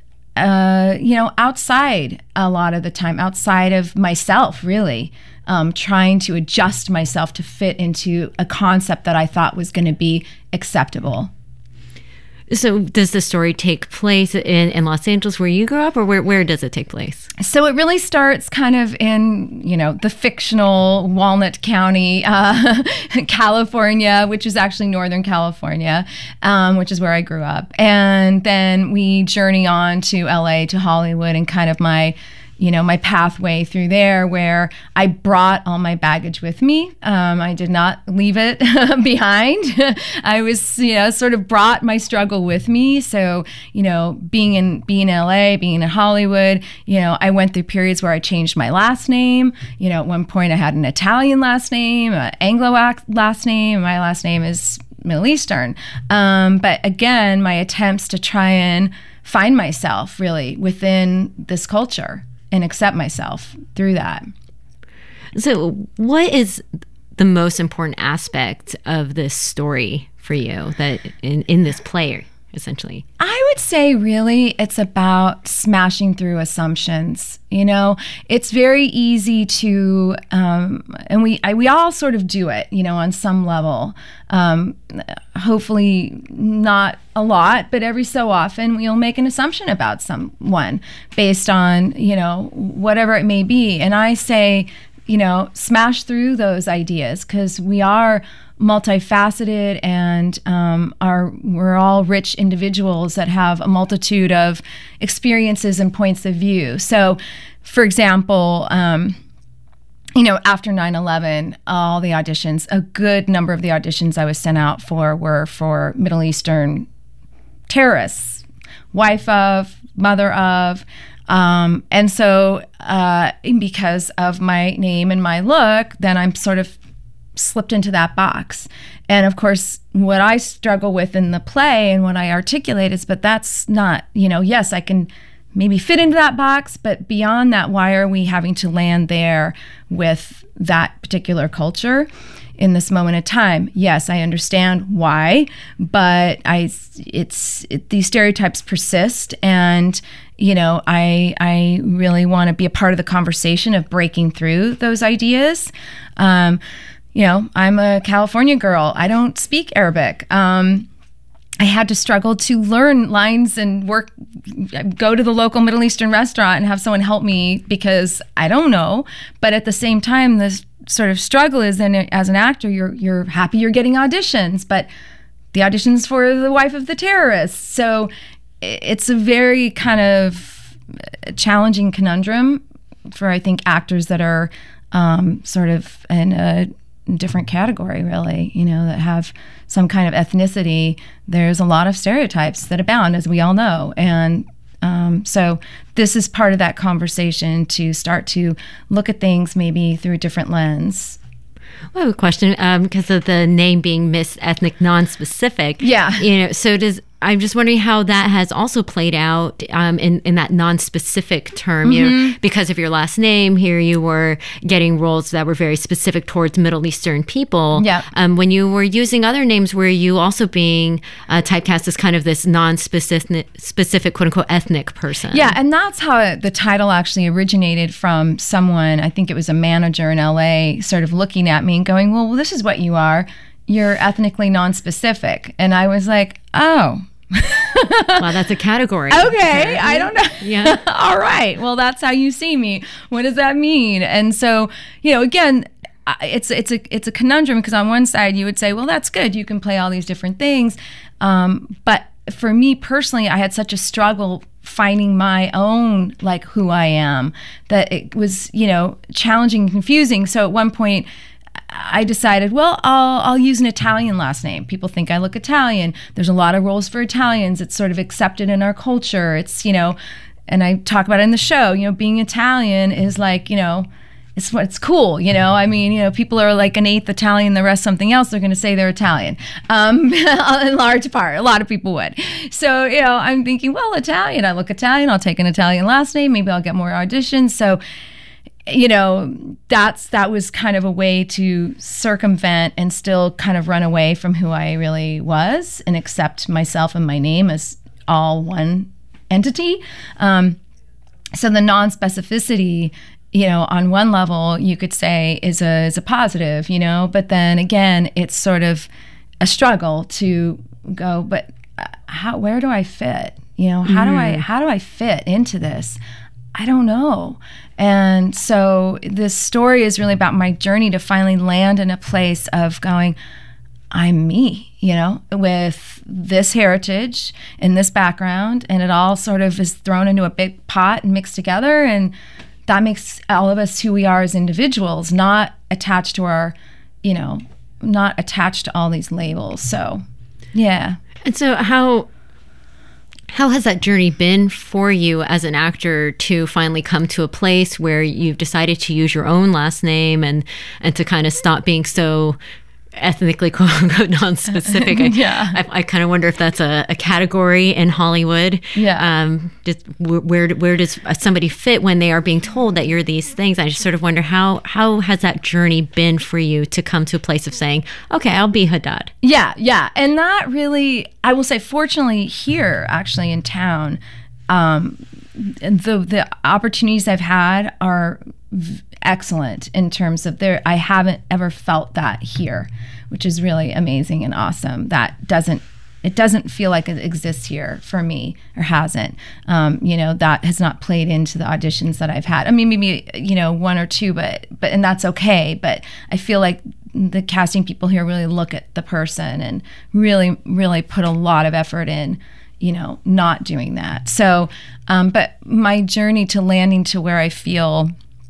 uh, you know, outside a lot of the time, outside of myself, really, um, trying to adjust myself to fit into a concept that I thought was going to be acceptable. So does the story take place in, in Los Angeles where you grew up, or where, where does it take place? So it really starts kind of in, you know, the fictional Walnut County, uh, California, which is actually Northern California, um, which is where I grew up. And then we journey on to L A, to Hollywood, and kind of my you know, my pathway through there, where I brought all my baggage with me. Um, I did not leave it behind. I was, you know, sort of brought my struggle with me. So, you know, being in being in L A, being in Hollywood, you know, I went through periods where I changed my last name. You know, at one point I had an Italian last name, an Anglo last name. My last name is Middle Eastern. Um, but again, my attempts to try and find myself really within this culture and accept myself through that. So what is the most important aspect of this story for you that in, in this play essentially? I would say really it's about smashing through assumptions. You know, it's very easy to, um, and we I, we all sort of do it, you know, on some level. Um, hopefully not a lot, but every so often we'll make an assumption about someone based on, you know, whatever it may be. And I say, you know, smash through those ideas, because we are multifaceted and um, are we're all rich individuals that have a multitude of experiences and points of view. So, for example, um, you know, after nine eleven, all the auditions, a good number of the auditions I was sent out for were for Middle Eastern terrorists, wife of, mother of. Um, and so uh, because of my name and my look, then I'm sort of slipped into that box. And of course, what I struggle with in the play and what I articulate is, but that's not, you know, yes, I can maybe fit into that box, but beyond that, why are we having to land there with that particular culture in this moment of time? Yes, I understand why, but I, it's it, these stereotypes persist, and you know, I I really want to be a part of the conversation of breaking through those ideas. Um, you know, I'm a California girl. I don't speak Arabic. Um, I had to struggle to learn lines and work, go to the local Middle Eastern restaurant and have someone help me because I don't know. But at the same time, this sort of struggle is then as an actor, you're you're happy you're getting auditions, but the auditions for the wife of the terrorist. So it's a very kind of challenging conundrum for, I think, actors that are um, sort of in a different category, really, you know, that have some kind of ethnicity. There's a lot of stereotypes that abound, as we all know. And um, so this is part of that conversation to start to look at things maybe through a different lens. Well, I have a question um, because of the name being Miss Ethnic Non-Specific. Yeah. You know, so does I'm just wondering how that has also played out um, in, in that non-specific term, you Mm-hmm. know, because of your last name. Here you were getting roles that were very specific towards Middle Eastern people. Yeah. Um, when you were using other names, were you also being uh, typecast as kind of this non-specific, specific, quote unquote, ethnic person? Yeah, and that's how it, the title actually originated from someone, I think it was a manager in L A, sort of looking at me and going, well, this is what you are. You're ethnically non-specific. And I was like, oh. Wow, that's a category. Okay, I don't know. Yeah. All right. Well, that's how you see me. What does that mean? And so, you know, again, it's it's a it's a conundrum, because on one side you would say, well, that's good. You can play all these different things. Um, but for me personally, I had such a struggle finding my own, like, who I am, that it was, you know, challenging and confusing. So at one point, I decided, well, I'll I'll use an Italian last name. People think I look Italian. There's a lot of roles for Italians. It's sort of accepted in our culture. It's, you know, and I talk about it in the show, you know, being Italian is like, you know, it's what it's cool, you know. I mean, you know, people are like an eighth Italian, the rest something else. They're going to say they're Italian, um, in large part. A lot of people would. So, you know, I'm thinking, well, Italian. I look Italian. I'll take an Italian last name. Maybe I'll get more auditions. So, you know, that's that was kind of a way to circumvent and still kind of run away from who I really was and accept myself and my name as all one entity. Um, so the non-specificity, you know, on one level you could say is a is a positive, you know, but then again, it's sort of a struggle to go, but how, where do I fit? You know, how mm. do I how do I fit into this? I don't know. And so this story is really about my journey to finally land in a place of going, I'm me, you know, with this heritage and this background, and it all sort of is thrown into a big pot and mixed together, and that makes all of us who we are as individuals, not attached to our, you know, not attached to all these labels. So, yeah. And so how... How has that journey been for you as an actor to finally come to a place where you've decided to use your own last name and, and to kind of stop being so ethnically quote unquote non-specific. I, Yeah. I, I kind of wonder if that's a, a category in Hollywood. Yeah. Um, just where, where where does somebody fit when they are being told that you're these things? I just sort of wonder how how has that journey been for you to come to a place of saying, okay, I'll be Haddad. Yeah, yeah. And that really, I will say, fortunately here, actually in town, um, the the opportunities I've had are v- excellent in terms of there. I haven't ever felt that here, which is really amazing and awesome. That doesn't, it doesn't feel like it exists here for me, or hasn't. Um, you know, that has not played into the auditions that I've had. I mean, maybe, you know, one or two, but, but, and that's okay. But I feel like the casting people here really look at the person and really, really put a lot of effort in, you know, not doing that. So, um, but my journey to landing to where I feel,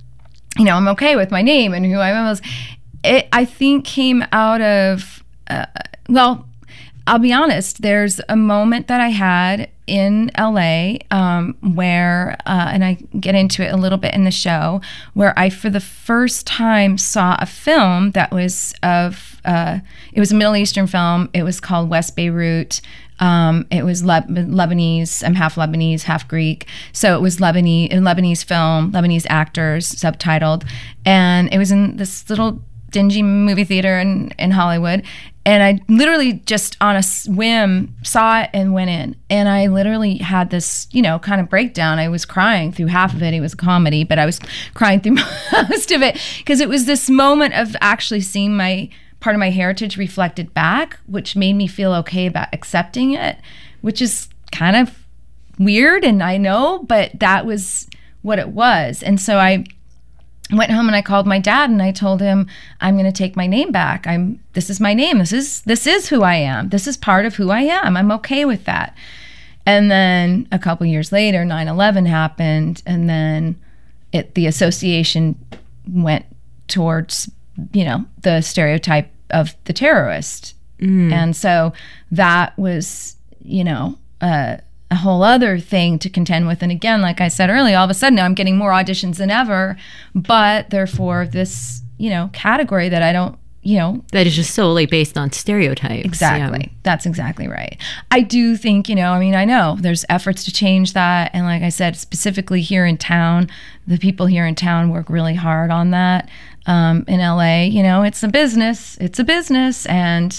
you know, I'm okay with my name and who I was, it, I think came out of, uh, well, I'll be honest, there's a moment that I had in L A um, where, uh, and I get into it a little bit in the show, where I, for the first time, saw a film that was of, uh, it was a Middle Eastern film. It was called West Beirut. Um, it was Le- Lebanese. I'm half Lebanese, half Greek. So it was Lebanese, a Lebanese film, Lebanese actors, subtitled. And it was in this little dingy movie theater in, in Hollywood. And I literally just on a whim saw it and went in. And I literally had this, you know, kind of breakdown. I was crying through half of it. It was a comedy, but I was crying through most of it because it was this moment of actually seeing my part of my heritage reflected back, which made me feel okay about accepting it, which is kind of weird. And I know, but that was what it was. And so I went home and I called my dad and I told him, I'm going to take my name back. I'm, this is my name. This is, this is who I am. This is part of who I am. I'm okay with that. And then a couple years later, nine eleven happened. And then it, the association went towards, you know, the stereotype of the terrorist. Mm. And so that was, you know, uh, a whole other thing to contend with. And again, like I said earlier, all of a sudden now I'm getting more auditions than ever, but therefore this, you know, category that I don't, you know. That is just solely based on stereotypes. Exactly. Yeah. That's exactly right. I do think, you know, I mean, I know there's efforts to change that. And like I said, specifically here in town, the people here in town work really hard on that. Um, in L A, you know, it's a business. It's a business. And,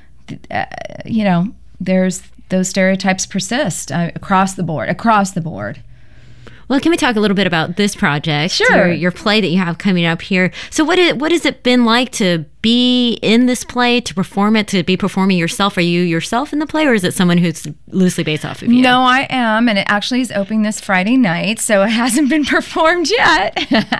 uh, you know, there's, those stereotypes persist uh, across the board, across the board. Well, can we talk a little bit about this project? Sure. Your, your play that you have coming up here. So what, is, what has it been like to be in this play, to perform it, to be performing yourself? Are you yourself in the play, or is it someone who's loosely based off of you? No, I am, and it actually is opening this Friday night, so it hasn't been performed yet.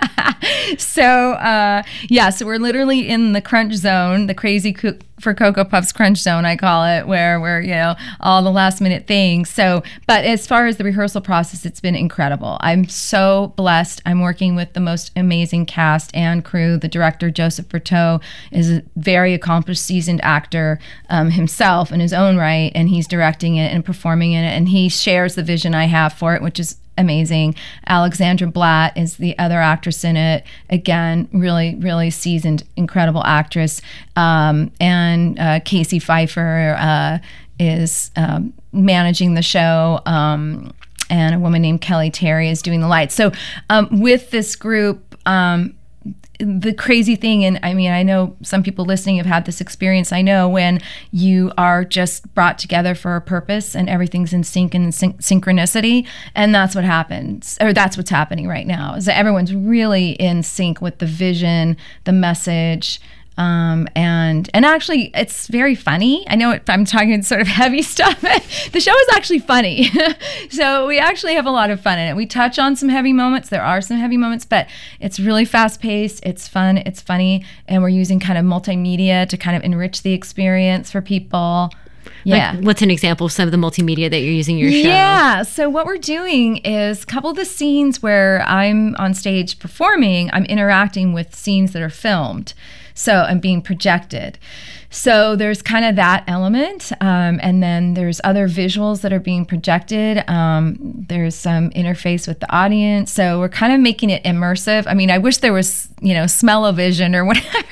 so, uh, yeah, so we're literally in the crunch zone, the crazy co- for Cocoa Puffs crunch zone, I call it, where we're, you know, all the last minute things. So, but as far as the rehearsal process, it's been incredible. I'm so blessed. I'm working with the most amazing cast and crew. The director, Joseph Berteau, is a very accomplished, seasoned actor um, himself in his own right, and he's directing it and performing in it, and he shares the vision I have for it, which is amazing. Alexandra Blatt is the other actress in it. Again, really, really seasoned, incredible actress. Um, and uh, Casey Pfeiffer uh, is um, managing the show. Um, and a woman named Kelly Terry is doing the lights. So um, with this group, um, the crazy thing, and I mean, I know some people listening have had this experience. I know when you are just brought together for a purpose and everything's in sync and syn- synchronicity, and that's what happens, or that's what's happening right now, is that everyone's really in sync with the vision, the message. Um, and and actually, it's very funny. I know it, I'm talking sort of heavy stuff. The show is actually funny. So we actually have a lot of fun in it. We touch on some heavy moments. There are some heavy moments, but it's really fast-paced. It's fun. It's funny. And we're using kind of multimedia to kind of enrich the experience for people. Yeah. Like, what's an example of some of the multimedia that you're using in your show? Yeah. So what we're doing is a couple of the scenes where I'm on stage performing, I'm interacting with scenes that are filmed. So I'm being projected. So there's kind of that element. Um, and then there's other visuals that are being projected. Um, there's some interface with the audience. So we're kind of making it immersive. I mean, I wish there was, you know, smell-o-vision or whatever,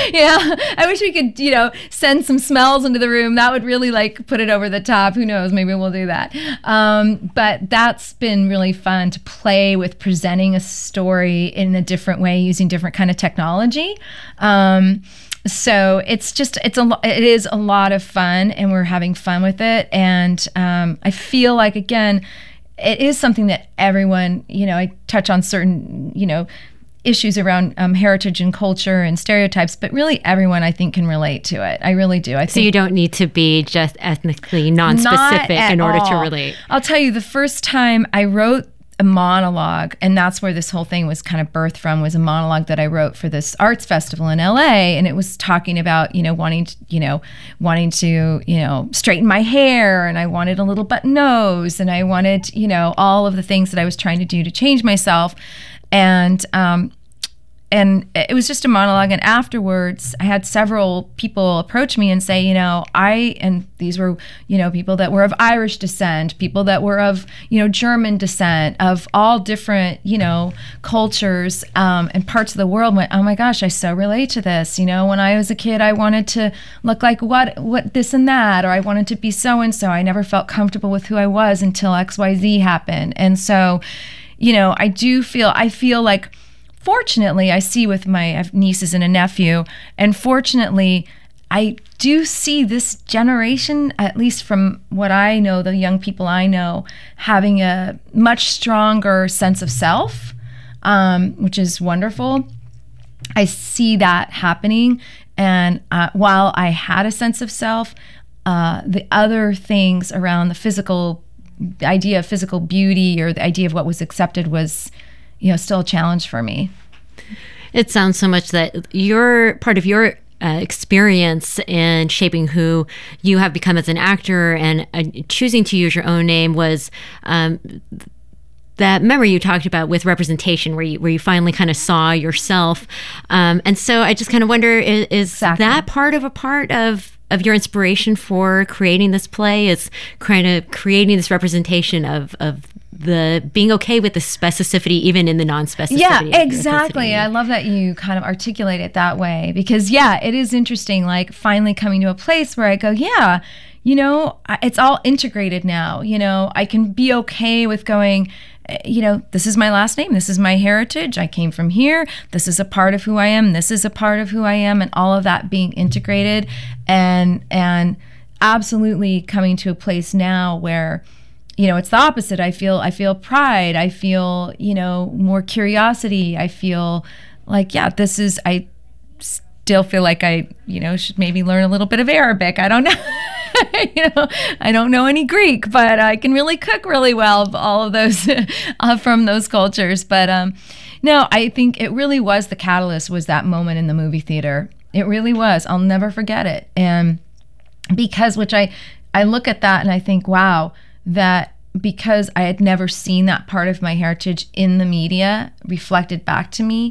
Yeah, I wish we could, you know, send some smells into the room. That would really like put it over the top. Who knows? Maybe we'll do that. Um, but that's been really fun to play with presenting a story in a different way using different kind of technology. Um, so it's just it's a lo- it is a lot of fun, and we're having fun with it. And um, I feel like again, it is something that everyone, you know, I touch on certain, you know, issues around um, heritage and culture and stereotypes, but really everyone I think can relate to it. I really do. I so think you don't need to be just ethnically non-specific in order all. to relate. I'll tell you, the first time I wrote a monologue, and that's where this whole thing was kind of birthed from, was a monologue that I wrote for this arts festival in L A, and it was talking about, you know, wanting to, you know, wanting to, you know, straighten my hair, and I wanted a little button nose, and I wanted, you know, all of the things that I was trying to do to change myself. And um, and it was just a monologue. And afterwards, I had several people approach me and say, you know, I, and these were, you know, people that were of Irish descent, people that were of, you know, German descent, of all different, you know, cultures um, and parts of the world, went, oh my gosh, I so relate to this. You know, when I was a kid, I wanted to look like what, what this and that, or I wanted to be so-and-so. I never felt comfortable with who I was until X Y Z happened. And so, you know, I do feel, I feel like, fortunately, I see with my I have nieces and a nephew, and fortunately, I do see this generation, at least from what I know, the young people I know, having a much stronger sense of self, um, which is wonderful. I see that happening, and uh, while I had a sense of self, uh, the other things around the physical, the idea of physical beauty or the idea of what was accepted was, you know, still a challenge for me. It sounds so much that your part of your uh, experience in shaping who you have become as an actor and uh, choosing to use your own name was um, that memory you talked about with representation, where you where you finally kind of saw yourself. Um, and so I just kind of wonder, is, is exactly. that part of a part of of your inspiration for creating this play? Is kind of creating this representation of of the being okay with the specificity, even in the non-specificity. Yeah, exactly. I love that you kind of articulate it that way, because yeah, it is interesting, like finally coming to a place where I go, yeah, you know, it's all integrated now. You know, I can be okay with going, you know, this is my last name, this is my heritage, I came from here, this is a part of who I am, this is a part of who I am, and all of that being integrated, and and absolutely coming to a place now where, you know, it's the opposite. I feel I feel pride. I feel, you know, more curiosity. I feel like, yeah, this is, I still feel like I, you know, should maybe learn a little bit of Arabic. I don't know. you know, I don't know any Greek, but I can really cook really well, all of those uh, from those cultures. But um, no, I think it really was the catalyst, was that moment in the movie theater. It really was. I'll never forget it. And because, which I, I look at that and I think, wow, that because I had never seen that part of my heritage in the media reflected back to me,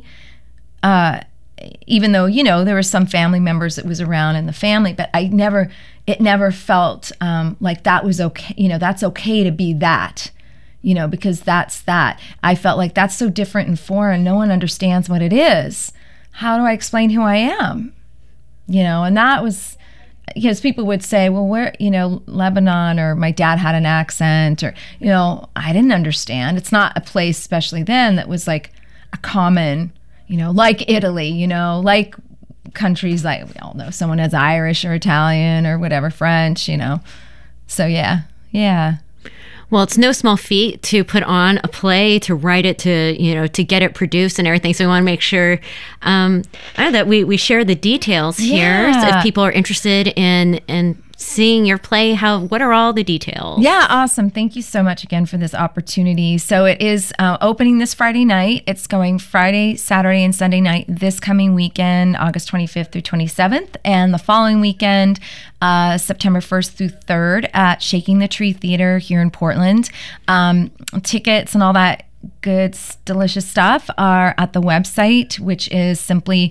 uh, even though, you know, there were some family members that was around in the family, but I never, it never felt um, like that was okay. You know, that's okay to be that, you know, because that's that. I felt like that's so different and foreign. No one understands what it is. How do I explain who I am? You know, and that was, because people would say, well, where, you know, Lebanon, or my dad had an accent, or, you know, I didn't understand. It's not a place, especially then, that was like a common, you know, like Italy, you know, like countries like, we all know someone has Irish or Italian or whatever, French, you know. So, yeah, yeah. Well, it's no small feat to put on a play, to write it, to, you know, to get it produced and everything. So we want to make sure um, I know that we, we share the details here. Yeah. So if people are interested in in seeing your play, how what are all the details? Yeah, awesome. Thank you so much again for this opportunity. So it is uh, opening this Friday night. It's going Friday, Saturday, and Sunday night this coming weekend, August twenty-fifth through twenty-seventh, and the following weekend, uh, September first through third, at Shaking the Tree Theater here in Portland. Um, tickets and all that good, delicious stuff are at the website, which is simply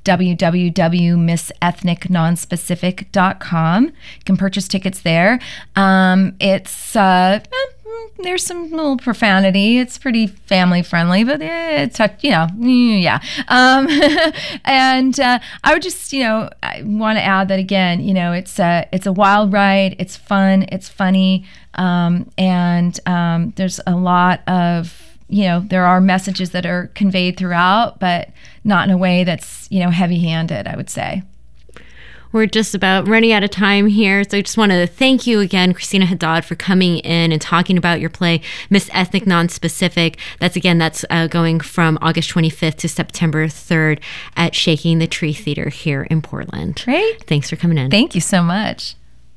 w w w dot miss ethnic nonspecific dot com. You can purchase tickets there. Um, it's uh, there's some little profanity. It's pretty family friendly, but it's, you know, yeah. Um, and uh, I would just, you know, I want to add that again, you know, it's a, it's a wild ride. It's fun. It's funny. Um, and um, there's a lot of, you know, there are messages that are conveyed throughout, but not in a way that's, you know, heavy-handed, I would say. We're just about running out of time here, so I just want to thank you again, Christina Haddad, for coming in and talking about your play, Miss Ethnic Nonspecific. That's, again, that's uh, going from August twenty-fifth to September third at Shaking the Tree Theater here in Portland. Great. Thanks for coming in. Thank you so much.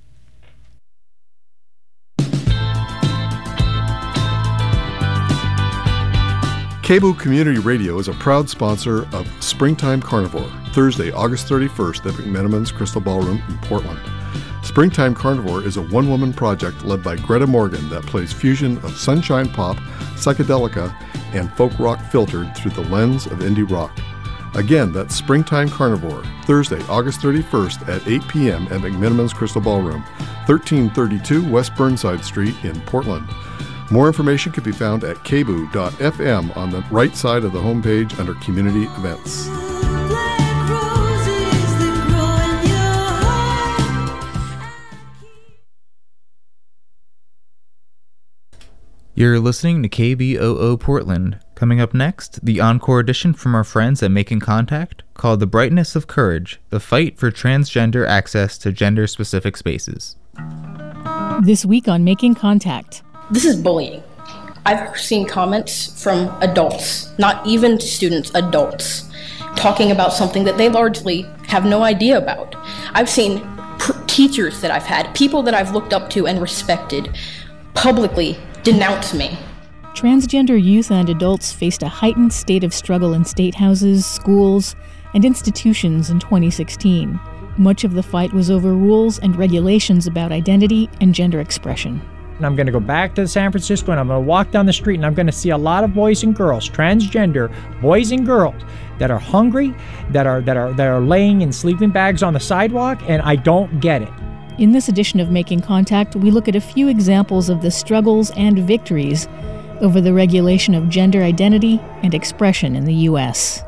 K B O O Community Radio is a proud sponsor of Springtime Carnivore, Thursday, August thirty-first at McMenamins Crystal Ballroom in Portland. Springtime Carnivore is a one-woman project led by Greta Morgan that plays fusion of sunshine pop, psychedelica, and folk rock filtered through the lens of indie rock. Again, that's Springtime Carnivore, Thursday, August thirty-first at eight p.m. at McMenamins Crystal Ballroom, thirteen thirty-two West Burnside Street in Portland. More information can be found at k b o o dot f m on the right side of the homepage under Community Events. You're listening to K B O O Portland. Coming up next, the encore edition from our friends at Making Contact, called The Brightness of Courage, the fight for transgender access to gender-specific spaces. This week on Making Contact. This is bullying. I've seen comments from adults, not even students, adults, talking about something that they largely have no idea about. I've seen pr- teachers that I've had, people that I've looked up to and respected, publicly denounce me. Transgender youth and adults faced a heightened state of struggle in state houses, schools, and institutions in twenty sixteen. Much of the fight was over rules and regulations about identity and gender expression. And I'm going to go back to San Francisco and I'm going to walk down the street and I'm going to see a lot of boys and girls, transgender boys and girls, that are hungry, that are that are that are laying in sleeping bags on the sidewalk, and I don't get it. In this edition of Making Contact, we look at a few examples of the struggles and victories over the regulation of gender identity and expression in the U S.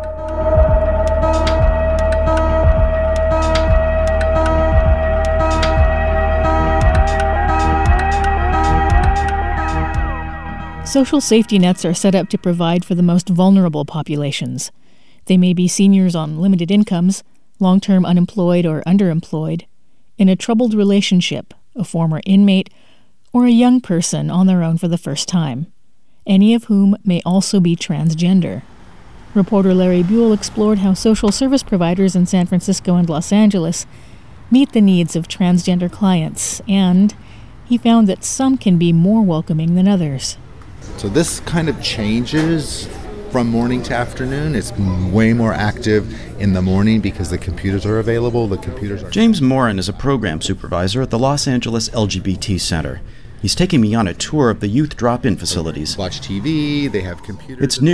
Social safety nets are set up to provide for the most vulnerable populations. They may be seniors on limited incomes, long-term unemployed or underemployed, in a troubled relationship, a former inmate, or a young person on their own for the first time, any of whom may also be transgender. Reporter Larry Buell explored how social service providers in San Francisco and Los Angeles meet the needs of transgender clients, and he found that some can be more welcoming than others. So this kind of changes from morning to afternoon. It's way more active in the morning because the computers are available. The computers are... James Morin is a program supervisor at the Los Angeles L G B T Center. He's taking me on a tour of the youth drop-in facilities. Watch T V, they have computers. It's new.